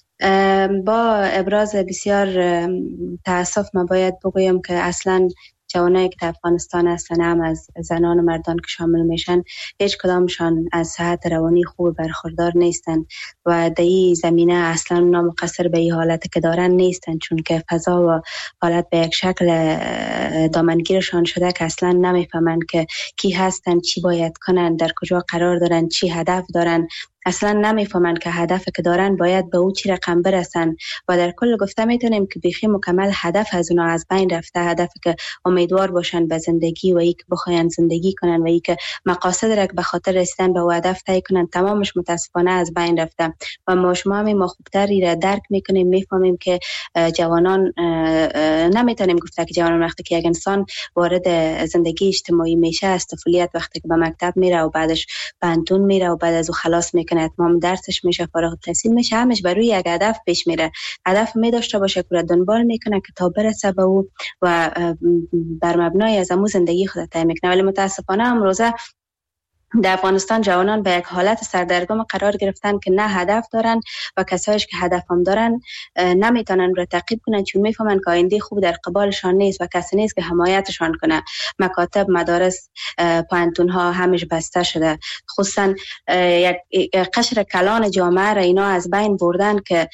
با ابراز بسیار تاسف ما باید بگویم که اصلا جوانایی که در افغانستان هستن، هم از زنان و مردان که شامل میشن، هیچ کدامشان از صحت روانی خوب برخوردار نیستن و در این زمینه اصلا نامقصر به این حالت که دارن نیستن، چون که فضا و حالت به یک شکل دامنگیرشان شده که اصلا نمیفهمن که کی هستن، چی باید کنن، در کجا قرار دارن، چی هدف دارن. اصلا نمیفهمن که هدف که دارن باید به او چی رقم برسن و در کل گفته میتونیم که بیخی مکمل هدف از اونا از بین رفته. هدف که امیدوار باشن به زندگی و ای که بخواین زندگی کنن و ای که مقاصد را که به خاطر رسیدن به هدف طی کنن، تمامش متاسفانه از بین رفته و ما خوبتر را درک میکنیم، میفهمیم که جوانان، نمیتونیم گفته که جوانان وقتی که یک انسان وارد زندگی اجتماعی میشه، از طفولیت وقتی که به مکتب میره و بعدش پانتون میره و بعد از او خلاص میکنه، اتمام درسش میشه، فارغ التحصیل میشه، همش بر روی یک هدف پیش میره. هدف می داشته باشه که دنبال میکنه که تا برسه به او و بر مبنای از امو زندگی خود طی میکنه. ولی متاسفانه امروزه در افغانستان جوانان به یک حالت سردرگم قرار گرفتن که نه هدف دارن و کسایش که هدف هم دارن نمیتونن رو تعقیب کنن، چون میفهمن که آینده خوب در قبالشان نیست و کسی نیست که حمایتشان کنه. مکاتب، مدارس، پانتون ها همش بسته شده. خصوصا یک قشر کلان جامعه را اینا از بین بردن که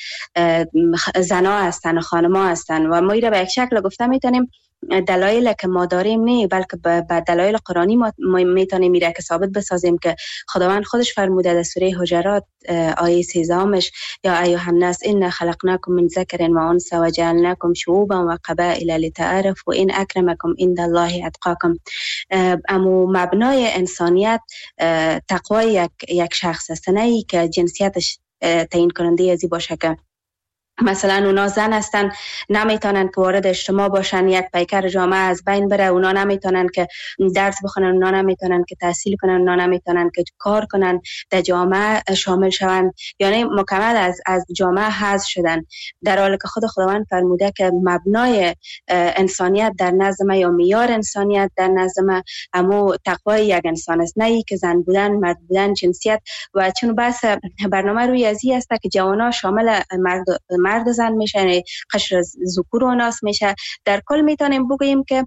زنا هستن و خانما هستن و ما به یک شکل گفته میتونیم دلایل که ما داریم نه، بلکه به دلایل قرآنی ما میتونیم میره که ثابت بسازیم که خداوند خودش فرموده در سوره حجرات آیه 13 یا ایها الناس ان خلقناکم من ذکر و انثی و جعلناکم شعوبا و قبائل لتعارفوا ان اکرمکم عند الله اتقاکم. اما مبنای انسانیت تقوای یک شخص است، نه ای که جنسیتش تعیین کننده ازی باشه که مثلا اونا زن هستن نمیتونن که وارد اجتماع باشن، یک پیکر جامعه از بین بره، اونا نمیتونن که درس بخونن، اونا نمیتونن که تحصیل کنن، اونا نمیتونن که کار کنن، در جامعه شامل شون، یعنی مکمل از جامعه حذف شدن، در حالی که خداوند فرموده که مبنای انسانیت در نزد ما یا معیار انسانیت در نزد ما اما تقوای یک انسان است، نه ای که زن بودن، مرد بودن، جنسیت. و چون بحث برنامه روی ازی است که جوانا شامل مرد و زن میشه، قشر ذکور و ناس میشه. در کل میتونیم بگوییم که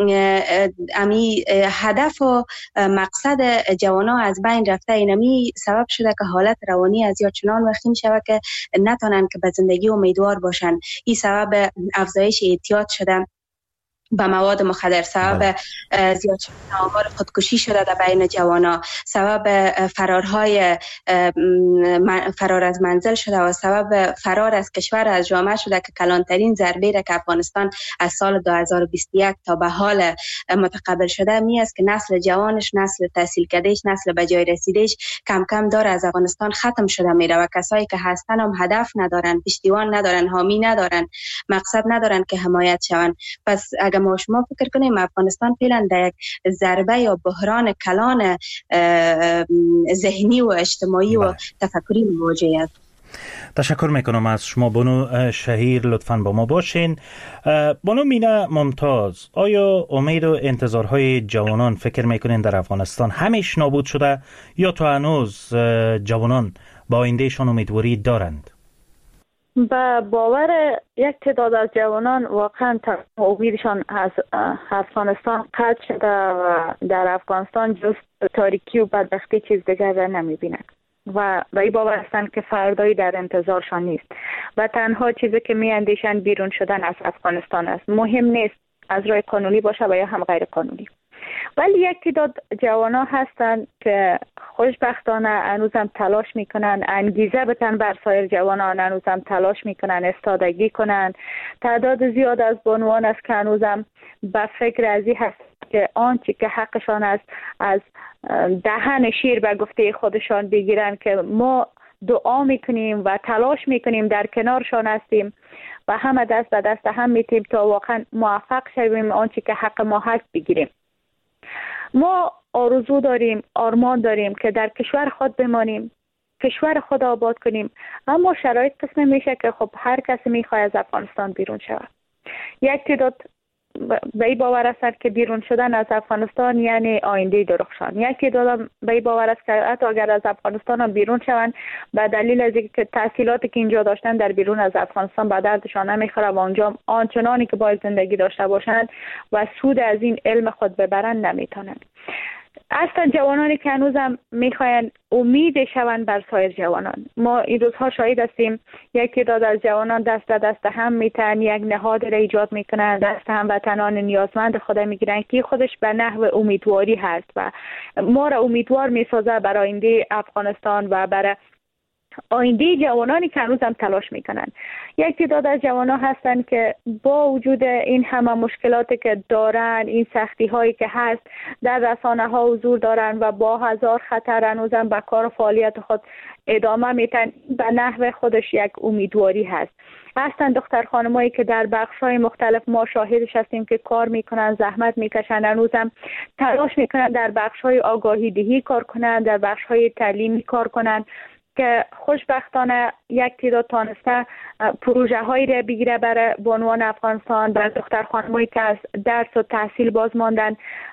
امی هدف و مقصد جوانا از بین رفته. اینمی سبب شده که حالت روانی از یا چنان وخیم شده که نتونن که به زندگی امیدوار باشن. این سبب افزایش اعتیاد شده به مواد مخدر، سبب زیاد شدن آمار خودکشی شده در بین جوانا، سبب فرار از منزل شده و سبب فرار از کشور از جامعه شده که کلانترین ضربه را که افغانستان از سال 2021 تا به حال متقبل شده می است که نسل جوانش، نسل تحصیل کردهش، نسل به جای رسیدهش کم کم داره از افغانستان ختم شده میره و کسایی که هستن هم هدف ندارن، پشتیبان ندارن، حامی ندارن، مقصد ندارن که حمایت شون. پس اگر ما شما فکر کنیم افغانستان فعلا در یک ضربه یا بحران کلان ذهنی و اجتماعی و تفکری مواجه است. تشکر میکنم از شما بانو شهیر، لطفاً با ما باشین. بانو مینا ممتاز، آیا امید و انتظارهای جوانان فکر میکنین در افغانستان همیش نابود شده یا تا هنوز جوانان با آیندهشان امیدواری دارند؟ به باور یک تعداد از جوانان واقعا امیدشان از افغانستان قطع شده و در افغانستان جز تاریکی و بدبختی چیز دیگر را نمیبینند و این باور هستند که فردایی در انتظارشان نیست و تنها چیزی که میاندیشند بیرون شدن از افغانستان است. مهم نیست از راه قانونی باشه و یا هم غیر قانونی. ولی یک تعداد جوانا هستند که خوشبختانه هنوزم تلاش میکنن، انگیزه بتن بر سایر جوانان، هنوزم تلاش میکنن استادگی کنن. تعداد زیاد از بانوان است که هنوزم به فکر ازی هست که آنچه که حقشان است از دهن شیر به گفته خودشان بگیرن که ما دعا میکنیم و تلاش میکنیم، در کنارشان هستیم و همه دست به دست هم میتیم تا واقعا موفق شویم آنچه که حق ما هست بگیریم. ما آرزو داریم، آرمان داریم که در کشور خود بمانیم، کشور خود آباد کنیم، اما شرایط قسم میشه که خب هر کسی میخواد از افغانستان بیرون شود. یک تعداد به این باور است که بیرون شدن از افغانستان یعنی آینده درخشان. یک تعداد به این باور است که حتی اگر از افغانستان هم بیرون شوند به دلیل از اینکه تحصیلاتی که اینجا داشتن در بیرون از افغانستان به دردشان نمیخوره و اونجا آنچنانی که باید زندگی داشته باشند و سود از این علم خود ببرند نمیتونند. اصلا جوانانی که هنوزم میخواین امید شوند بر سایر جوانان. ما این روزها شاهد هستیم یک تعداد از جوانان دست به دست هم میتن، یک نهاد را ایجاد میکنن، دست هموطنان نیازمند خود میگیرن که خودش به نحو امیدواری هست و ما را امیدوار میسازه برای آینده افغانستان و برای آینده جوانانی که هنوز هم تلاش میکنن. یک تعداد از جوانان هستن که با وجود این همه مشکلاتی که دارن، این سختی هایی که هست، در رسانه ها حضور دارن و با هزار خطر هنوز هم به کار و فعالیت خود ادامه میتن. به نحو خودش یک امیدواری هست. هستن دختر خانمایی که در بخش‌های مختلف ما شاهدش هستیم که کار میکنن، زحمت میکشن، هنوزم تلاش میکنن در بخش‌های آگاهی دهی کار کنن، در بخش‌های تعلیمی کار کنن که خوشبختانه یک تعداد تانسته پروژه هایی را بگیره برای بانوان افغانستان، برای دختر خانمایی که از درس و تحصیل باز ماندن،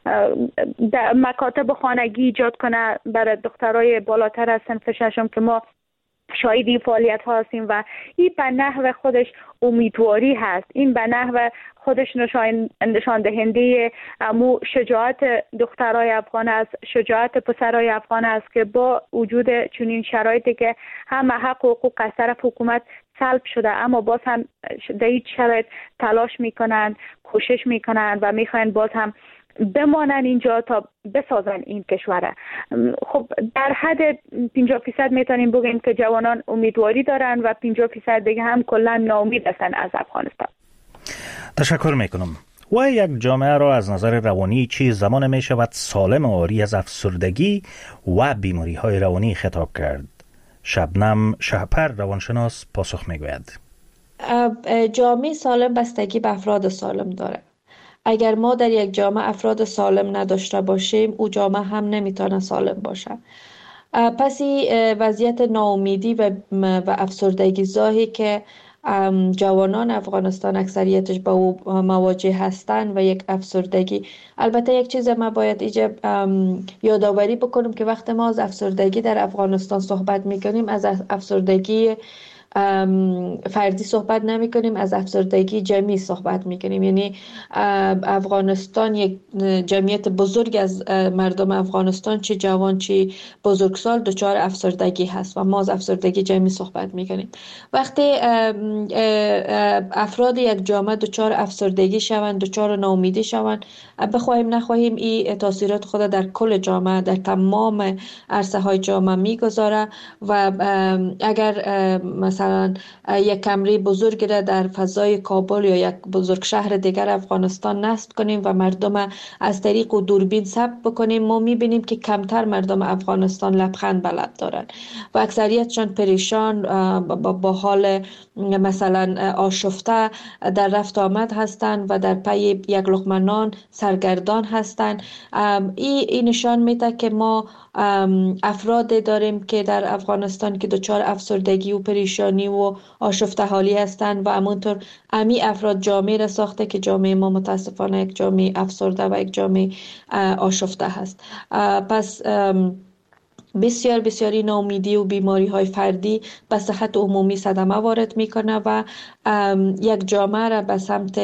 مکاتب خانگی ایجاد کنه برای دخترای بالاتر از صنف ششم که ما شاهد این فعالیت ها هستیم و این به نحو خودش امیدواری هست. این به نحو خودش نشان دهنده امو شجاعت دخترای افغان است، شجاعت پسرای افغان است که با وجود چنین شرایطی که همه حق و حقوق از طرف حکومت سلب شده اما باز هم در این شرایط تلاش میکنن، کوشش میکنن و میخواین باز هم بمانن اینجا تا بسازن این کشوره. خب در حد 50% میتونیم بگیم که جوانان امیدواری دارن و 50% دیگه هم کلا ناامید هستن از افغانستان. تشکر میکنم. و یک جامعه را از نظر روانی چی زمان می شود سالم و عاری از افسردگی و بیماری های روانی خطاب کرد؟ شبنم شهپر روانشناس پاسخ میگوید. جامعه سالم بستگی به افراد سالم داره. اگر ما در یک جامعه افراد سالم نداشته باشیم او جامعه هم نمیتونه سالم باشه. پس وضعیت ناامیدی و افسردگی زاهی که جوانان افغانستان اکثریتش با او مواجه هستند و یک افسردگی. البته یک چیز ما باید اینجا یادآوری بکنم که وقتی ما از افسردگی در افغانستان صحبت میکنیم از افسردگی فردی صحبت نمی کنیم، از افسردگی جمعی صحبت می کنیم. یعنی افغانستان یک جمعیت بزرگ از مردم افغانستان، چه جوان چه بزرگسال، دچار افسردگی هست و ما از افسردگی جمعی صحبت می کنیم. وقتی افراد یک جامعه دچار افسردگی شوند، دچار ناامیدی شوند، بخواهیم نخواهیم این تاثیرات خود در کل جامعه، در تمام عرصه های جامعه میگذاره و اگر مثلا یک کمره بزرگ را در فضای کابل یا یک بزرگ شهر دیگر افغانستان نصب کنیم و مردم از طریق و دوربین ثبت بکنیم، ما میبینیم که کمتر مردم افغانستان لبخند بلد دارن و اکثریتشان پریشان با حال مثلا آشفته در رفت آمد هستند و در پی یک لقمه نان سرگردان هستند. این نشان میده که ما افراد داریم که در افغانستان که دچار افسردگی و پریشانی و آشفته حالی هستند و همونطور امی افراد جامعه را ساخته که جامعه ما متاسفانه یک جامعه افسرده و یک جامعه آشفته هست. پس بسیاری ناامیدی و بیماری های فردی به صحت عمومی صدمه وارد میکنه و یک جامعه را به سمت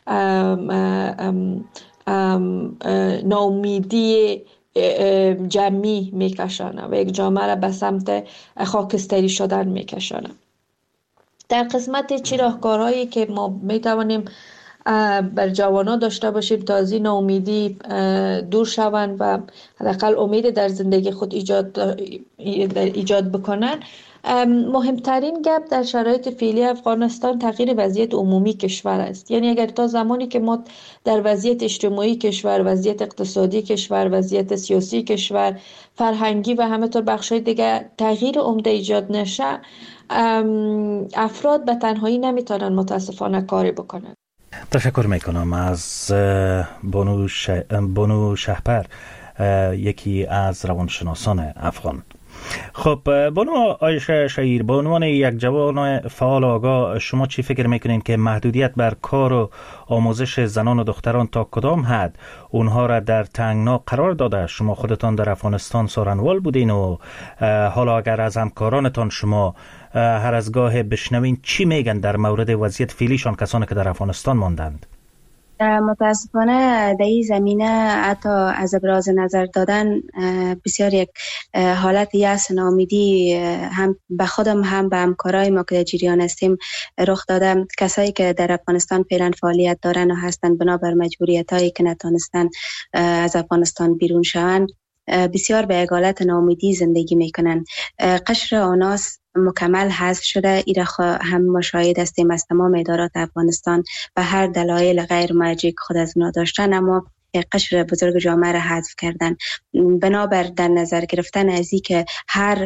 ناامیدی جمعی میکشانه و یک جامعه را به سمت خاکستری شدن میکشانه. در قسمت چی راهکارهایی که ما میتوانیم بر جوانان داشته باشیم تا از این ناامیدی دور شوند و حداقل امید در زندگی خود ایجاد بکنن، مهمترین گپ در شرایط فعلی افغانستان تغییر وضعیت عمومی کشور است. یعنی اگر تا زمانی که ما در وضعیت اجتماعی کشور، وضعیت اقتصادی کشور، وضعیت سیاسی کشور، فرهنگی و همینطور بخش‌های دیگه تغییر عمده ایجاد نشه، افراد به تنهایی نمیتونن متاسفانه کاری بکنن. تشکر میکنم از بانو شهپر، یکی از روانشناسان افغان. خب بانو عایشه شهیر، به عنوان یک جوان فعال آگاه، شما چی فکر میکنین که محدودیت بر کار و آموزش زنان و دختران تا کدام حد اونها را در تنگنا قرار داده؟ شما خودتان در افغانستان سارنوال بودین و حالا اگر از همکارانتان شما هر از گاه بشنوین چی میگن در مورد وضعیت فعلیشان، کسانی که در افغانستان ماندند؟ متاسفانه در این زمینه حتی از ابراز نظر دادن بسیار یک حالت یأس و ناامیدی هم به خودم هم به همکارای ما که در جریان هستیم رخ داده. کسایی که در افغانستان فعلا فعالیت دارن و هستند بنابر مجبوریتایی که نتونستن از افغانستان بیرون شوند، بسیار به یک حالت ناامیدی زندگی میکنن. قشر آناس مکمل حذف شده. ایرا هم مشاهده هستیم از تمام ادارات افغانستان به هر دلایل غیر مرجع که خود از اونا داشتن، اما قشر بزرگ جامعه را حذف کردن. بنابر در نظر گرفتن از این که هر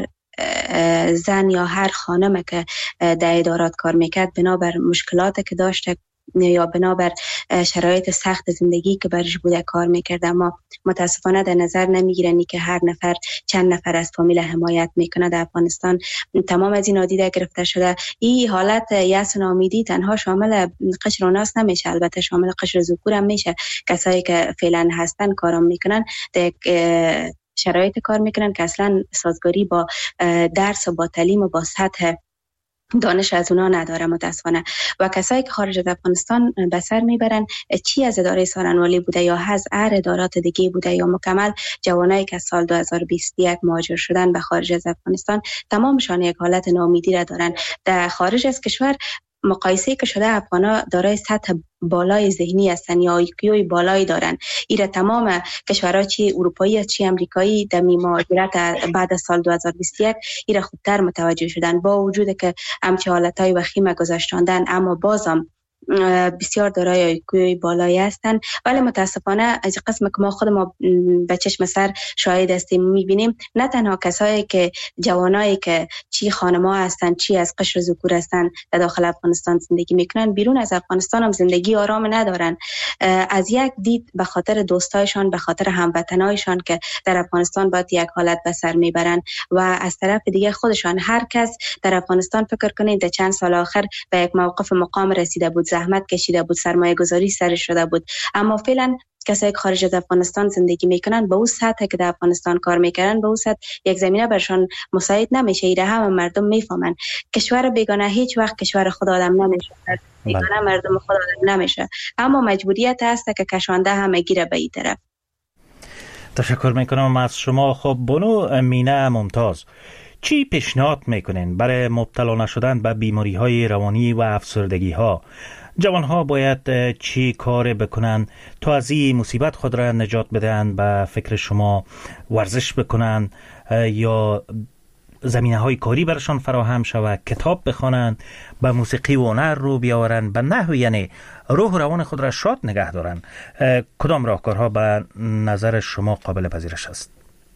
زن یا هر خانم که در ادارات کار میکرد بنابر مشکلات که داشته یا بنابر شرایط سخت زندگی که برش بوده کار میکرده، اما متاسفانه در نظر نمیگیرنی که هر نفر چند نفر از فامیل حمایت میکنه. در افغانستان تمام از این نادیده گرفته شده. این حالت یأس و ناامیدی تنها شامل قشر اوناس نمیشه، البته شامل قشر ذکور هم میشه. کسایی که فعلا هستن کارام میکنن در شرایط کار میکنن که اصلا سازگاری با درس و با تعلیم و با سطح دانش از اونا نداره متاسفانه. و کسایی که خارج از افغانستان به سر میبرن، چی از اداره سارنوالی بوده یا از هر ادارات دیگه بوده یا مکمل جوانایی که سال 2021 مهاجر شدن به خارج از افغانستان، تمامشان یک حالت ناامیدی را دارن. در خارج از کشور مقایسه که شده افغانا دارای سطح بالای ذهنی هستن یا ایکیوی بالایی دارن. ایره تمام کشورها چی اروپایی چی امریکایی در مهاجرت بعد از سال 2021 ایره خوبتر متوجه شدن، با وجود که همچه حالتهای وخیم گذاشتاندن اما بازم بسیار دارای ایکیوی بالایی هستن. ولی متاسفانه از قسم که ما خود ما به چشم سر شاهد هستیم میبینیم، نه تنها کسایی که جوانایی که چی خانما هستن چی از قشر ذکور هستن در داخل افغانستان زندگی میکنن، بیرون از افغانستان هم زندگی آرام ندارن. از یک دید به خاطر دوستایشان، به خاطر هموطنایشان که در افغانستان باید یک حالت به سر میبرن و از طرف دیگه خودشان. هر کس در افغانستان فکر کنید در چند سال آخر به یک موقف مقام رسیده بود، زحمت کشیده بود، سرمایه گذاری سرش شده بود، اما فعلا کسایی که خارج از افغانستان زندگی میکنن به اون سطح که در افغانستان کار میکنن به اون سطح یک زمینه برشان مساعد نمیشه. ایره همه مردم میفهمن کشور بیگانه هیچ وقت کشور خود آدم نمیشه، بیگانه مردم خود آدم نمیشه، اما مجبوریت هست که کشانده همه گیره به این طرف. تشکر میکنم از شما. خب بانو مینه ممتاز، چی پیشنهاد میکنین برای مبتلا نشدن به بیماری های روانی و افسردگی ها؟ جوان ها باید چی کار بکنن تا از این مصیبت خود را نجات بدن؟ به فکر شما ورزش بکنن یا زمینه های کاری برشان فراهم شود، کتاب بخوانند، به موسیقی و هنر رو بیاورن، به نحوی یعنی روح و روان خود را شاد نگه دارن؟ کدام راهکارها به نظر شما قابل پذیرش است؟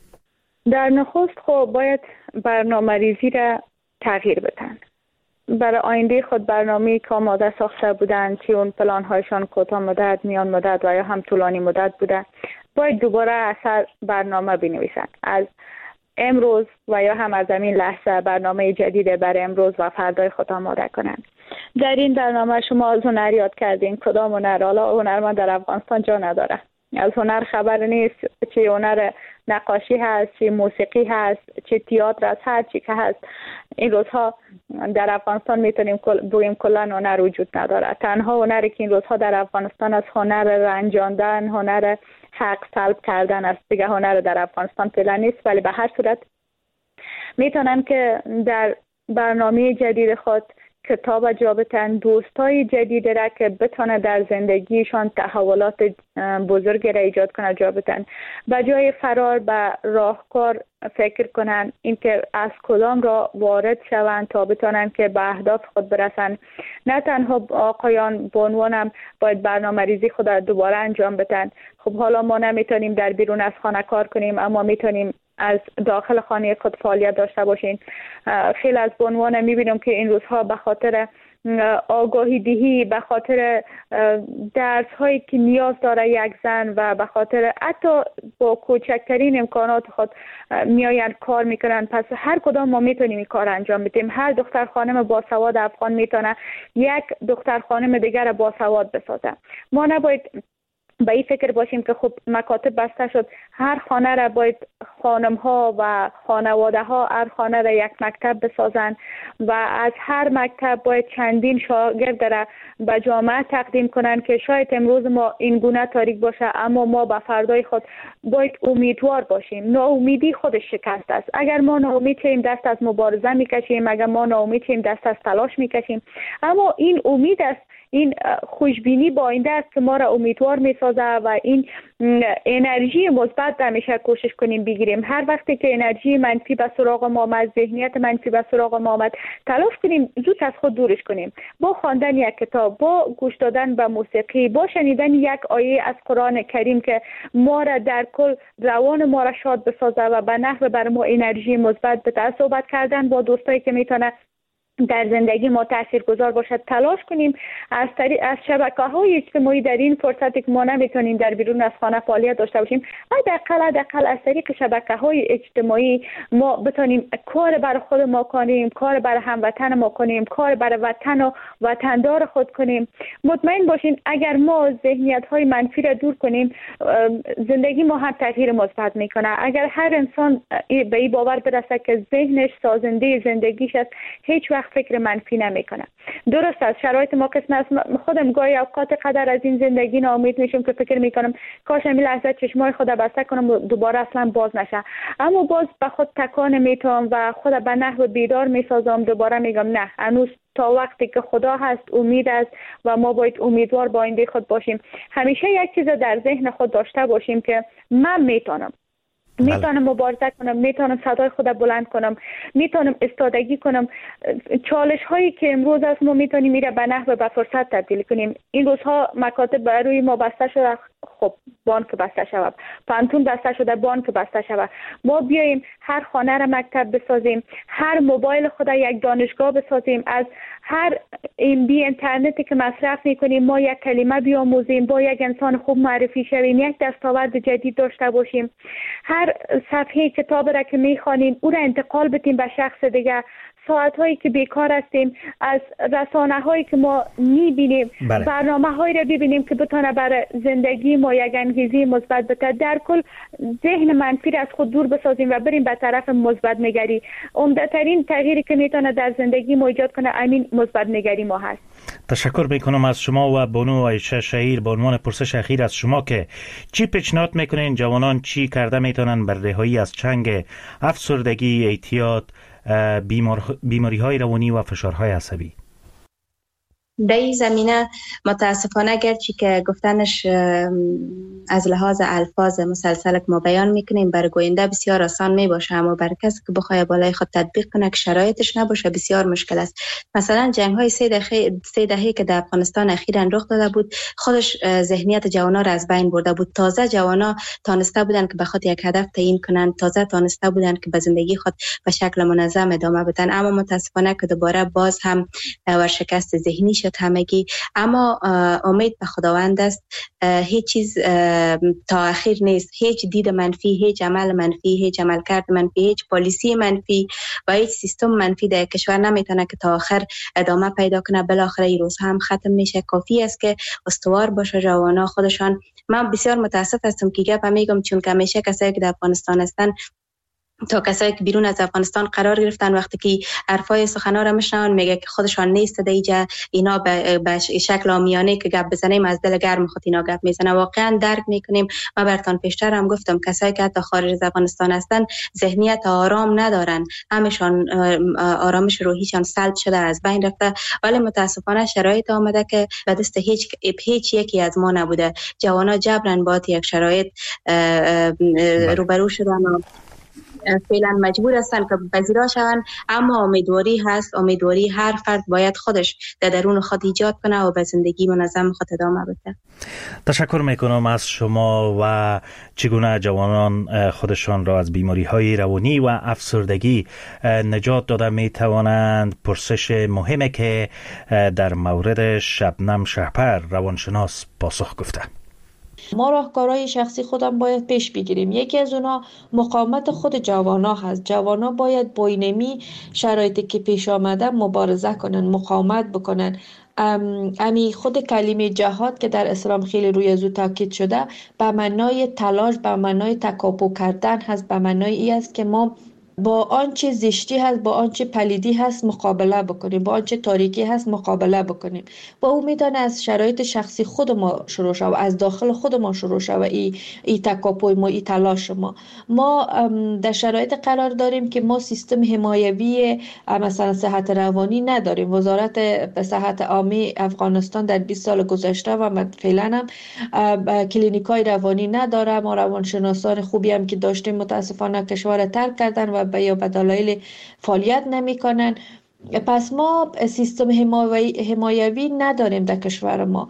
در نخست خب باید برنامه ریزی را تغییر بدن. برای آینده خود برنامه‌ای که آماده ساخته بودند که اون پلان هایشان کوتاه مدت، میان مدت و یا هم طولانی مدت بوده، باید دوباره اثر برنامه بنویسند. از امروز و یا هم از همین لحظه برنامه جدید برای امروز و فردای خود آماده کنند. در این برنامه شما از هنر یاد کردین. کدام هنر؟ حالا هنرمند در افغانستان جا نداره. از هنر خبر نیست، چه هنر نقاشی هست، چه موسیقی هست، چه تئاتر هست، هر چی که هست. این روزها در افغانستان میتونیم بگیم کلا هنر وجود نداره. تنها هنری که این روزها در افغانستان از هنر رنجاندن، هنر حق طلب کردن است. دیگه هنر در افغانستان فعلا نیست، ولی به هر صورت میتونن که در برنامه جدید خود کتاب جا بتن، دوستای جدید را که بتونه در زندگیشان تحولات بزرگ را ایجاد کنه جا بتن. به جای فرار به راهکار فکر کنن، اینکه از کدام را وارد شوند تا بتونن که به اهداف خود برسن. نه تنها آقایان به عنوانم باید برنامه ریزی خود را دوباره انجام بدن. خب حالا ما نمیتونیم در بیرون از خانه کار کنیم، اما میتونیم از داخل خانه خود فعالیت داشته باشین. خیلی از به عنوان میبینم که این روزها به خاطر آگاهی دهی، به خاطر درس هایی که نیاز داره یک زن و به خاطر حتی با کوچکترین امکانات خود میاین کار میکنن. پس هر کدام ما میتونیم این کار انجام بدیم. هر دختر خانم باسواد افغان میتونه یک دختر خانم دیگر باسواد بسازه. ما نباید به این فکر باشیم که خب مکاتب بسته شد، هر خانه را باید خانم ها و خانواده ها هر خانه را یک مکتب بسازن و از هر مکتب باید چندین شاگرد را به جامعه تقدیم کنن که شاید امروز ما این گونه تاریک باشه، اما ما به فردای خود باید امیدوار باشیم. ناامیدی خودش شکست است. اگر ما ناامید شیم دست از مبارزه میکشیم، اگر ما ناامید شیم دست از تلاش میکشیم، اما این امید است، این خوشبینی با آینده است که ما را امیدوار میسازه و این انرژی مثبت همیشه کوشش کنیم بگیریم. هر وقتی که انرژی منفی به سراغ ما آمد، ذهنیت منفی به سراغ ما آمد، تلاش کنیم زود از خود دورش کنیم. با خواندن یک کتاب، با گوش دادن به موسیقی، با شنیدن یک آیه از قرآن کریم که ما را در کل روان ما را شاد بسازه و به نحو بر ما انرژی مثبت بده، صحبت کردن با دوستایی که میتونه در زندگی ما تاثیرگذار باشد، تلاش کنیم از شبکه‌های اجتماعی در این فرصتی که ما نمیتونیم در بیرون از خانه فعالیت داشته باشیم، حداقل از طریق شبکه‌های اجتماعی ما بتونیم کار برای خود ما کنیم، کار برای هموطن ما کنیم، کار برای وطن و وطندار خود کنیم. مطمئن باشین اگر ما ذهنیت‌های منفی را دور کنیم، زندگی ما هم تغییر مثبت میکنه. اگر هر انسان به این باور برسه که ذهنش سازنده زندگیش است، هیچ وقت فکر منفی نمیکنه. درست است شرایط ما قسم است. خودم گاهی اوقات قدر از این زندگی ناامید میشم که فکر میکنم کاش این لحظه چشمای خود بسته کنم و دوباره اصلا باز نشه، اما باز به خود تکان میتونم و خود به نحو بیدار میسازم. دوباره میگم نه، هنوز تا وقتی که خدا هست امید است و ما باید امیدوار با آینده خود باشیم. همیشه یک چیز در ذهن خود داشته باشیم که من میتونم مبارزه کنم، میتونم صدای خود بلند کنم، میتونم استادگی کنم. چالش هایی که امروز است ما میتونیم میره به نحو به فرصت تبدیل کنیم. این روزها مکاتب برای ما بسته شده، خب بانک بسته شود، پانتون بسته شده، بانک بسته شود. ما بیاییم هر خانه را مکتب بسازیم، هر موبایل خود یک دانشگاه بسازیم، از هر MB اینترنتی که مصرف میکنیم ما یک کلمه بیاموزیم، با یک انسان خوب معرفی شویم، یک دستاورد جدید داشته باشیم. هر صفحه کتاب را که میخوانیم او را انتقال بدیم به شخص دیگه. ساعت هایی که بیکار هستیم، از رسانه هایی که ما میبینیم، برنامه هایی را ببینیم که بتونه برای زندگی ما یک انگیزه مثبت بده. در کل ذهن منفی را از خود دور بسازیم و بریم به طرف مثبت نگری. عمده ترین تغییری که میتونه در زندگی ما ایجاد کنه همین مثبت نگری ما هست. تشکر میکنم از شما و بانو عایشه شهیر. به عنوان پرسش اخیر از شما که چی پیشنهاد میکنین جوانان چی کرده میتونن بر رهایی از چنگ افسردگی، اعتیاد، بیماری های روانی و فشارهای عصبی؟ در این زمینه متاسفانه گرچه که گفتنش از لحاظ الفاظ مسلسل که ما بیان میکنیم برای گوینده بسیار آسان میباشه، اما برای کسی که بخواد بالای خود تطبیق کنه که شرایطش نباشه بسیار مشکل است. مثلا جنگ های 3 دهه که در افغانستان اخیراً رخ داده بود خودش ذهنیت جوانا را از بین برده بود. تازه جوانا تانسته بودن که به خود یک هدف تعیین کنن، تازه تانسته بودن که به زندگی خود به شکل منظم ادامه بدن، اما متاسفانه که دوباره باز هم ورشکست ذهنی شد همگی. اما امید به خداوند است. هیچ چیز تا اخیر نیست. هیچ دید منفی، هیچ عمل منفی، هیچ عملکرد منفی، هیچ پالیسی منفی و هیچ سیستم منفی در کشور نمیتونه که تا آخر ادامه پیدا کنه. بالاخره این روز هم ختم میشه. کافی است که استوار باشه جوانا خودشان. من بسیار متاسف هستم که گپ میگم چون که همیشه کسایی که در افغانستان هستن تا کسایی که بیرون از افغانستان قرار گرفتن وقتی که حرفای سخنا را میشنون میگه که خودشان نیست دیجا اینا به شکل عامیانه که گپ بزنیم از دل گرم خود اینا گپ میزنه. واقعا درک میکنیم. ما براتون پیشتر هم گفتم کسایی که حتی خارج از افغانستان هستن ذهنیت آرام ندارن، همشان آرامش روحیشان سلب شده، از بین رفته، ولی متاسفانه شرایط آمده که به دست هیچ یکی از ما نبوده. جوانا جبران با یک شرایط روبرو شدن و فعلا مجبور هستن که پذیرا شون. اما امیدواری هست. امیدواری هر فرد باید خودش در درون خود ایجاد کنه و به زندگی منظم خود ادامه بده. تشکر میکنم از شما. و چگونه جوانان خودشان را از بیماری های روانی و افسردگی نجات داده میتوانند؟ پرسش مهمه که در مورد شبنم شهپر روانشناس پاسخ گفته. ما راهکارهای شخصی خودم باید پیش بگیریم. یکی از اونها مقاومت خود جوانا هست. جوانا باید با اینمی شرایطی که پیش آمده مبارزه کنن، مقاومت بکنن. امی خود کلمه جهاد که در اسلام خیلی روی ازو تاکید شده به معنای تلاش، به معنای تکاپو کردن هست، به معنای ای است که ما با آنچه زشتی هست، با آنچه پلیدی هست مقابله بکنیم، با آنچه تاریکی هست مقابله بکنیم. با امیدان از شرایط شخصی خود ما شروع شد، از داخل خود ما شروع شد و ای تکاپوی ما، ای تلاش ما در شرایط قرار داریم که ما سیستم حمایوی مثلا صحت روانی نداریم. وزارت صحت عامه افغانستان در 20 سال گذشته و فعلا هم کلینیکای روانی نداره. ما روانشناسان خوبی هم که داشتیم متاسفانه کشور ترک کردن و یا به دلایل فعالیت نمی کنن. پس ما سیستم حمایوی نداریم در کشور ما.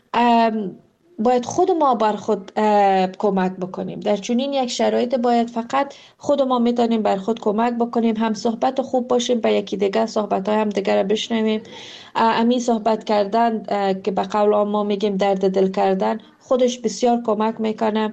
باید خود ما بر خود کمک بکنیم. در چنین یک شرایط باید فقط خود ما میتونیم بر خود کمک بکنیم. هم صحبت خوب باشیم با یکی دیگر، صحبت های هم دیگر را بشنویم. امی صحبت کردن که به قول ما میگیم درد دل کردن خودش بسیار کمک میکنه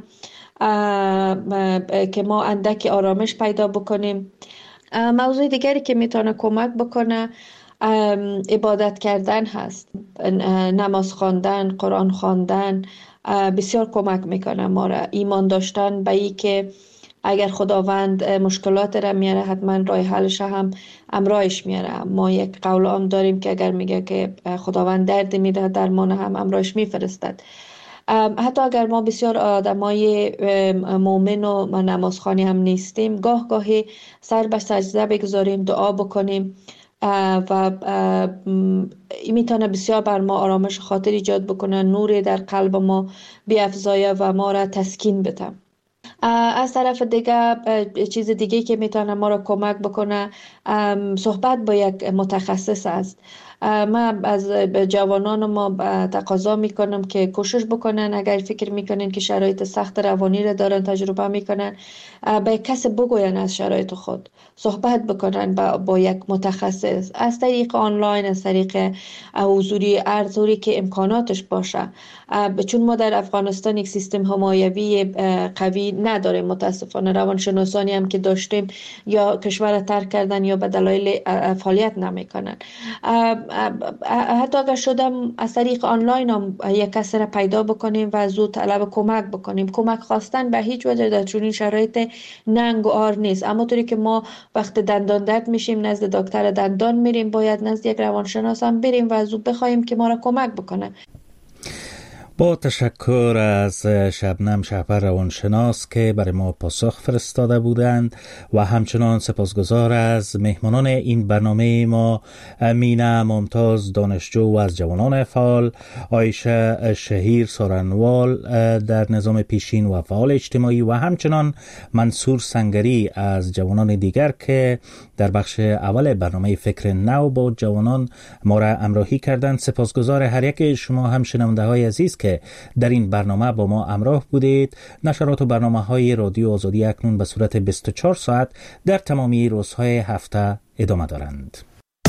که ما اندکی آرامش پیدا بکنیم. موضوع دیگری که میتونه کمک بکنه عبادت کردن هست. نماز خواندن، قرآن خواندن بسیار کمک میکنه ما را. ایمان داشتن به این که اگر خداوند مشکلات را میاره حتما راه حلش هم امراهش میاره. ما یک قول عام داریم که اگر میگه که خداوند درد میده درمان هم امراهش میفرستد. حتی اگر ما بسیار آدمای مؤمن و نمازخوانی هم نیستیم، گاه گاهی سر به سجده بگذاریم، دعا بکنیم و میتونه بسیار بر ما آرامش خاطر ایجاد بکنه، نور در قلب ما بیافزایه و ما را تسکین بده. از طرف دیگه چیز دیگه که میتونه ما را کمک بکنه صحبت با یک متخصص است. من از جوانان ما تقاضا میکنم که کوشش بکنن، اگر فکر میکنن که شرایط سخت روانی را دارن تجربه میکنن، به کسی بگوین از شرایط خود، صحبت بکنن با یک متخصص از طریق آنلاین، از طریق حضوری، ارزوری که امکاناتش باشه. چون ما در افغانستان یک سیستم حمایوی قوی نداریم متاسفانه. روانشناسانی هم که داشتیم یا کشور ترک کردن یا به دلایل فعالیت نمیکنن. حتی اگر شدم از طریق آنلاین هم یک کسی را پیدا بکنیم و زود طلب کمک بکنیم. کمک خواستن به هیچ وجه در چنین شرایط ننگ و عار نیست. اما طوری که ما وقت دندان درد میشیم نزد دکتر دندان میریم، باید نزد یک روانشناس هم بریم و زود بخوایم که ما را کمک بکنه. با تشکر از شبنم شهپر روانشناس که برای ما پاسخ فرستاده بودند و همچنان سپاسگزار از مهمانان این برنامه ما، مینا ممتاز دانشجو و از جوانان فعال، عایشه شهیر سارنوال در نظام پیشین و فعال اجتماعی و همچنان منصور سنگری از جوانان دیگر که در بخش اول برنامه فکر نو با جوانان ما را همراهی کردند. سپاسگزار هر یک شما هم شنونده های عزیز که در این برنامه با ما همراه بودید. نشرات و برنامه های رادیو آزادی اکنون به صورت 24 ساعت در تمامی روزهای هفته ادامه دارند.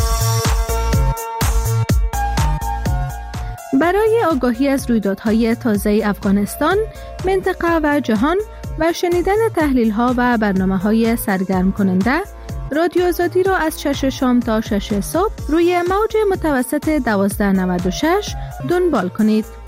برای آگاهی از رویدادهای تازه افغانستان، منطقه و جهان و شنیدن تحلیل‌ها و برنامه‌های سرگرم کننده، رادیو آزادی را از 6 شام تا 6 صبح روی موج متوسط 1296 دنبال کنید.